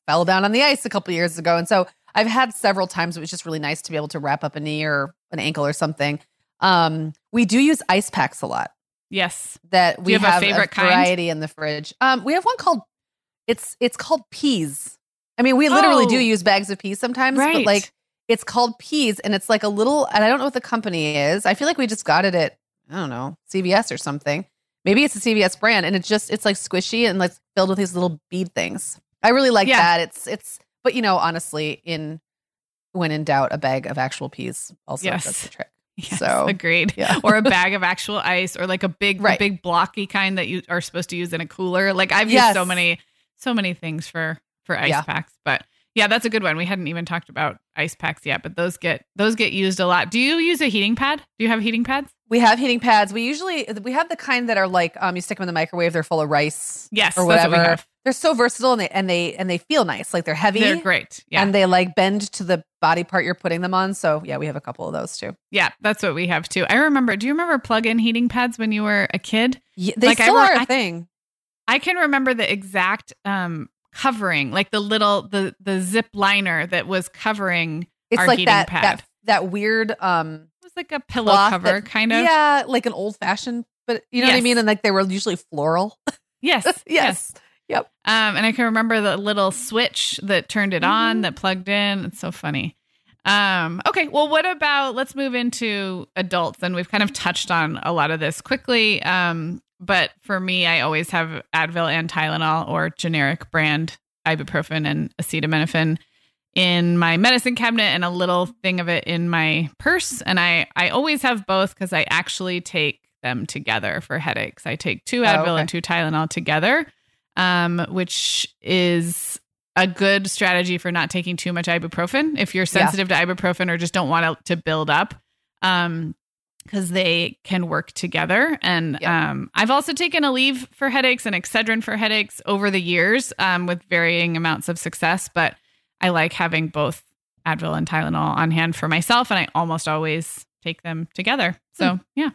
fell down on the ice a couple years ago. And so I've had several times it was just really nice to be able to wrap up a knee or an ankle or something. We do use ice packs a lot. Yes. That we have have a favorite variety kind in the fridge. We have one called it's called Peas. I mean, we literally do use bags of peas sometimes, but like it's called Peas, and it's like a little, and I don't know what the company is. I feel like we just got it at, I don't know, CVS or something. Maybe it's a CVS brand, and it's like squishy and like filled with these little bead things. I really like that. It's, but honestly, when in doubt, a bag of actual peas also does the trick. Yes, so agreed. Yeah. Or a bag of actual ice, or like a big blocky kind that you are supposed to use in a cooler. Like I've used so many things for ice packs, but yeah, that's a good one. We hadn't even talked about ice packs yet, but those get used a lot. Do you use a heating pad? Do you have heating pads? We have heating pads. We have the kind that are like, you stick them in the microwave. They're full of rice. Yes. Or whatever. That's what we have. They're so versatile and they feel nice. Like they're heavy. They're great. Yeah. And they like bend to the body part you're putting them on. So yeah, we have a couple of those too. Yeah. That's what we have too. Do you remember plug-in heating pads when you were a kid? Yeah, they still are a thing. I can remember the exact, covering, like the zip liner that was covering our like heating pad. That weird, it was like a pillow cover kind of. Yeah, like an old fashioned, but you know what I mean? And like they were usually floral. Yes. Yes. Yep. And I can remember the little switch that turned it on, that plugged in. It's so funny. Okay. Well, what about, let's move into adults. And we've kind of touched on a lot of this quickly. But for me, I always have Advil and Tylenol or generic brand ibuprofen and acetaminophen in my medicine cabinet and a little thing of it in my purse. And I always have both because I actually take them together for headaches. I take 2 Advil and 2 Tylenol together, which is a good strategy for not taking too much ibuprofen if you're sensitive to ibuprofen or just don't want it to build up. Because they can work together. And I've also taken Aleve for headaches and Excedrin for headaches over the years with varying amounts of success. But I like having both Advil and Tylenol on hand for myself. And I almost always take them together. So, yeah.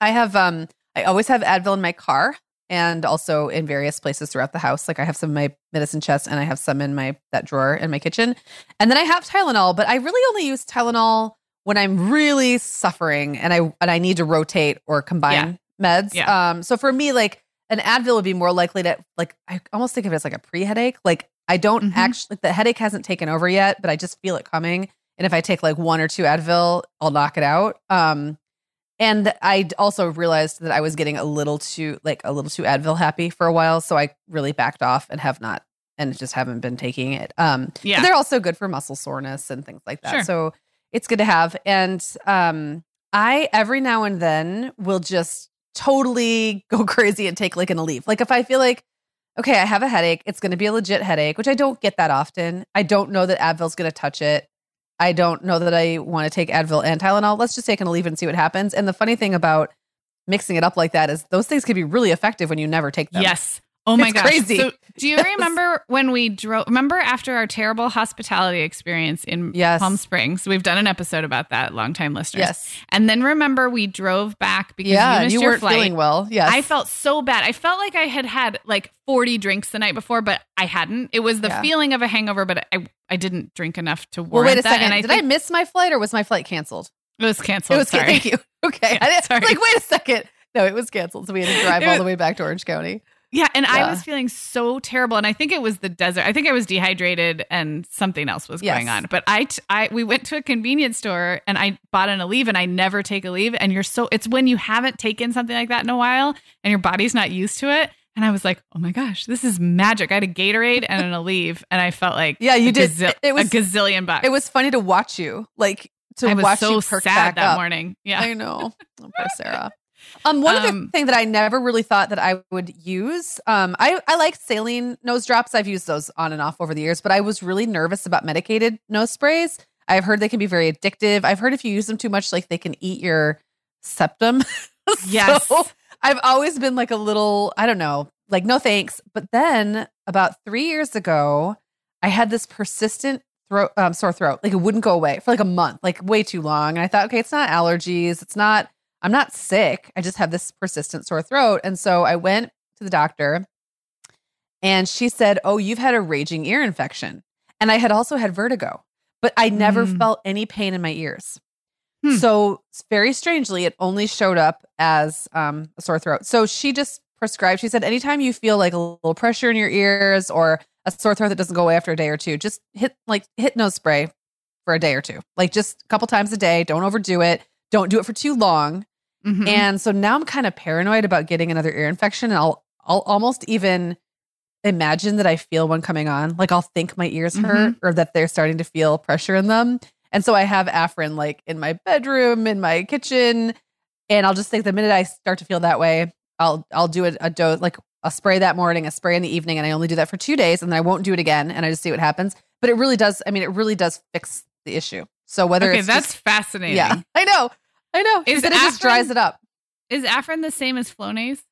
I always have Advil in my car and also in various places throughout the house. Like I have some in my medicine chest and I have some in that drawer in my kitchen. And then I have Tylenol, but I really only use Tylenol when I'm really suffering and I need to rotate or combine meds. Yeah. So for me, like an Advil would be more likely to, like, I almost think of it as like a pre-headache. Like I don't actually, the headache hasn't taken over yet, but I just feel it coming. And if I take like 1 or 2 Advil, I'll knock it out. And I also realized that I was getting a little too Advil happy for a while. So I really backed off and just haven't been taking it. But they're also good for muscle soreness and things like that. Sure. So it's good to have. And I, every now and then, will just totally go crazy and take like an Aleve. Like if I feel like, okay, I have a headache, it's going to be a legit headache, which I don't get that often. I don't know that Advil's going to touch it. I don't know that I want to take Advil and Tylenol. Let's just take an Aleve and see what happens. And the funny thing about mixing it up like that is those things can be really effective when you never take them. Yes. Oh my gosh. Crazy. So do you remember when we remember after our terrible hospitality experience in Palm Springs? We've done an episode about that, longtime listeners. Yes. And then remember we drove back because you missed your weren't flight. Feeling well. Yes. I felt so bad. I felt like I had like 40 drinks the night before, but I hadn't. It was the feeling of a hangover, but I didn't drink enough to warrant wait a that. second. Did I miss my flight or was my flight canceled? It was canceled. It was sorry. Thank you. Okay. Yeah, sorry. Like, wait a second. No, it was canceled. So we had to drive all the way back to Orange County. Yeah. And I was feeling so terrible. And I think it was the desert. I think I was dehydrated and something else was going on. But we went to a convenience store and I bought an Aleve and I never take Aleve. And it's when you haven't taken something like that in a while and your body's not used to it. And I was like, oh my gosh, this is magic. I had a Gatorade and an Aleve and I felt like you did. It was a gazillion bucks. It was funny to watch you, like I was watch so you perk sad back that up. morning. Yeah. I know. Oh, poor Sarah. One other thing that I never really thought that I would use, I like saline nose drops. I've used those on and off over the years, but I was really nervous about medicated nose sprays. I've heard they can be very addictive. I've heard if you use them too much, like they can eat your septum. Yes. So I've always been like a little, I don't know, like no thanks. But then about 3 years ago, I had this persistent sore throat. Like it wouldn't go away for like a month, like way too long. And I thought, okay, it's not allergies. I'm not sick. I just have this persistent sore throat. And so I went to the doctor And she said, "Oh, you've had a raging ear infection." And I had also had vertigo, but I never felt any pain in my ears. So very strangely, it only showed up as a sore throat. So she just prescribed, she said, anytime you feel like a little pressure in your ears or a sore throat that doesn't go away after a day or two, just hit nose spray for a day or two. Like just a couple times a day. Don't overdo it. Don't do it for too long. Mm-hmm. And so now I'm kind of paranoid about getting another ear infection. And I'll almost even imagine that I feel one coming on. Like I'll think my ears hurt or that they're starting to feel pressure in them. And so I have Afrin like in my bedroom, in my kitchen. And I'll just think the minute I start to feel that way, I'll do a dose, like a spray that morning, a spray in the evening. And I only do that for 2 days and then I won't do it again. And I just see what happens. But it really does. I mean, it really does fix the issue. So whether it's that's fascinating. Yeah, I know. It just dries it up. Is Afrin the same as Flonase?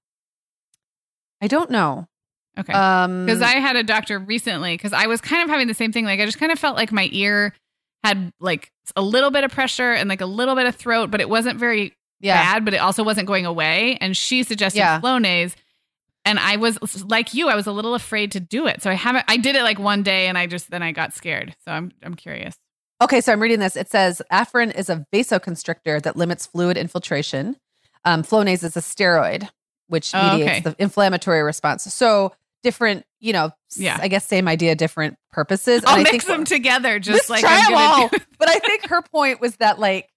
I don't know. Okay. Because I had a doctor recently because I was kind of having the same thing. Like I just kind of felt like my ear had like a little bit of pressure and like a little bit of throat, but it wasn't very bad, but it also wasn't going away. And she suggested Flonase. And I was like you, I was a little afraid to do it. So I did it like one day and then I got scared. So I'm curious. Okay. So I'm reading this. It says Afrin is a vasoconstrictor that limits fluid infiltration. Flonase is a steroid, which mediates the inflammatory response. So different, I guess same idea, different purposes. I'll mix them together, just like I'm gonna do. But I think her point was that like,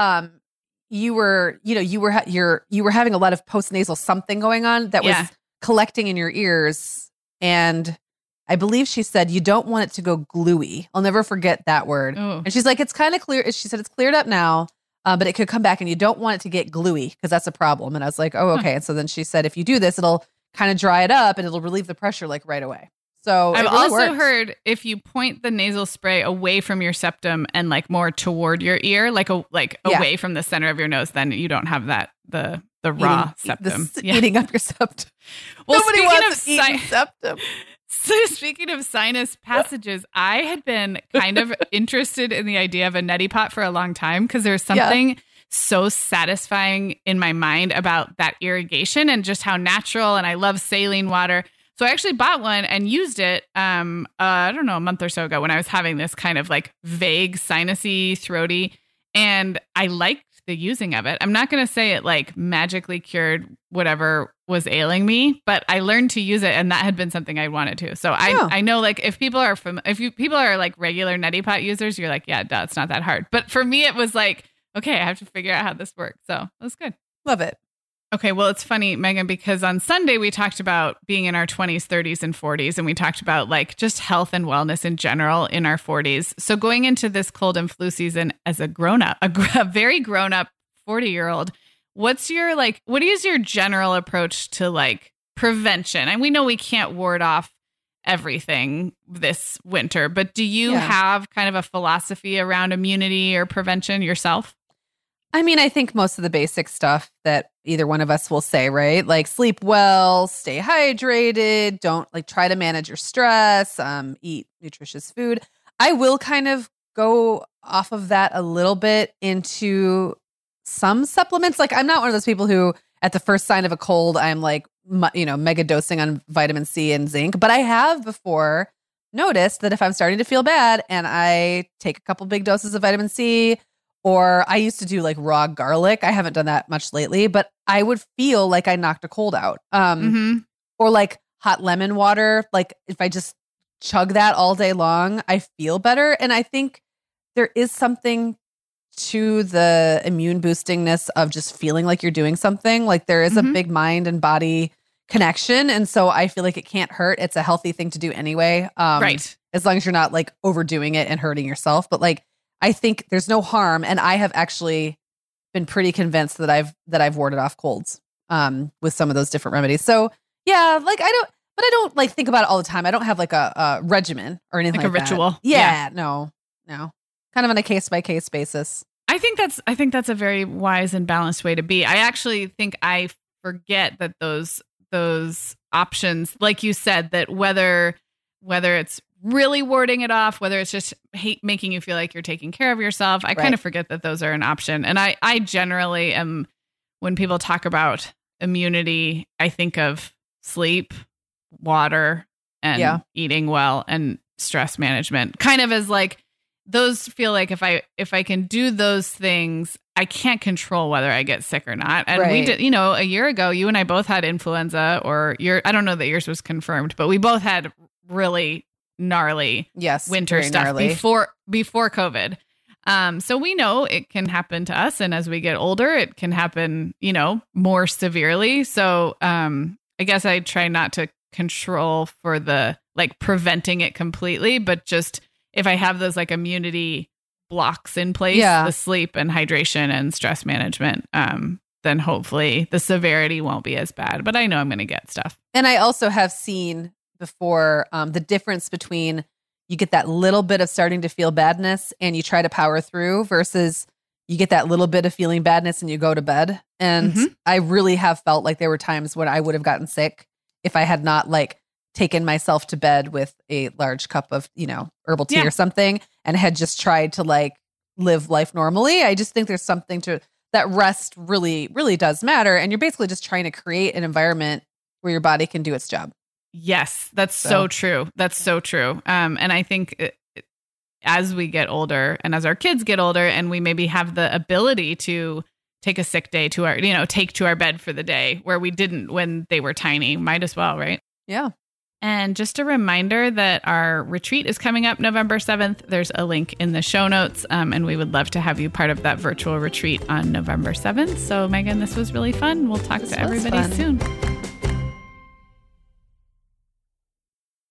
you were having a lot of postnasal something going on that was collecting in your ears, and I believe she said you don't want it to go gluey. I'll never forget that word. Ooh. And she's like, it's kind of clear. She said it's cleared up now. But it could come back and you don't want it to get gluey because that's a problem. And I was like, oh, okay. And so then she said, if you do this, it'll kind of dry it up and it'll relieve the pressure like right away. So I've also heard if you point the nasal spray away from your septum and like more toward your ear, like away from the center of your nose, then you don't have that, the raw septum. Eating up your septum. Well, nobody wants to eat septum. So speaking of sinus passages, I had been kind of interested in the idea of a neti pot for a long time because there's something so satisfying in my mind about that irrigation and just how natural, and I love saline water. So I actually bought one and used it, I don't know, a month or so ago when I was having this kind of like vague sinusy, throaty, and I liked the using of it. I'm not going to say it like magically cured whatever was ailing me, but I learned to use it, and that had been something I wanted to. So I know like if people are people are like regular neti pot users, you're like, yeah, duh, it's not that hard. But for me, it was like, okay, I have to figure out how this works. So it was good. Love it. Okay, well, it's funny, Megan, because on Sunday we talked about being in our 20s, 30s, and 40s, and we talked about like just health and wellness in general in our 40s. So going into this cold and flu season as a grown-up, a very grown-up 40-year-old, what is your general approach to like prevention? And we know we can't ward off everything this winter, but do you have kind of a philosophy around immunity or prevention yourself? I mean, I think most of the basic stuff that either one of us will say, right? Like sleep well, stay hydrated, don't like try to manage your stress, eat nutritious food. I will kind of go off of that a little bit into some supplements. Like I'm not one of those people who at the first sign of a cold, I'm like, mega dosing on vitamin C and zinc. But I have before noticed that if I'm starting to feel bad and I take a couple big doses of vitamin C, or I used to do like raw garlic. I haven't done that much lately, but I would feel like I knocked a cold out. Or like hot lemon water. Like if I just chug that all day long, I feel better. And I think there is something to the immune boostingness of just feeling like you're doing something. Like there is a big mind and body connection. And so I feel like it can't hurt. It's a healthy thing to do anyway. Right. As long as you're not like overdoing it and hurting yourself. But like, I think there's no harm, and I have actually been pretty convinced that I've warded off colds with some of those different remedies. So yeah, like I don't like think about it all the time. I don't have like a regimen or anything like a ritual. That. Yeah, no, kind of on a case by case basis. I think that's a very wise and balanced way to be. I actually think I forget that those options, like you said, that whether it's really warding it off, whether it's just making you feel like you're taking care of yourself. I kind of forget that those are an option. And I generally am, when people talk about immunity, I think of sleep, water, and eating well and stress management. Kind of as like, those feel like if I can do those things, I can't control whether I get sick or not. And we did, a year ago, you and I both had influenza, or I don't know that yours was confirmed, but we both had really gnarly winter stuff before COVID. So we know it can happen to us. And as we get older, it can happen, more severely. So I guess I try not to control for the like preventing it completely, but just if I have those like immunity blocks in place, the sleep and hydration and stress management, then hopefully the severity won't be as bad. But I know I'm going to get stuff. And I also have seen before the difference between you get that little bit of starting to feel badness and you try to power through versus you get that little bit of feeling badness and you go to bed. And I really have felt like there were times when I would have gotten sick if I had not like taken myself to bed with a large cup of, herbal tea or something and had just tried to like live life normally. I just think there's something to that. Rest really, really does matter. And you're basically just trying to create an environment where your body can do its job. Yes, that's so true. That's so true. And I think as we get older and as our kids get older and we maybe have the ability to take a sick day to our, take to our bed for the day where we didn't when they were tiny, might as well, right? Yeah. And just a reminder that our retreat is coming up November 7th. There's a link in the show notes, and we would love to have you part of that virtual retreat on November 7th. So, Megan, this was really fun. We'll talk to everybody soon.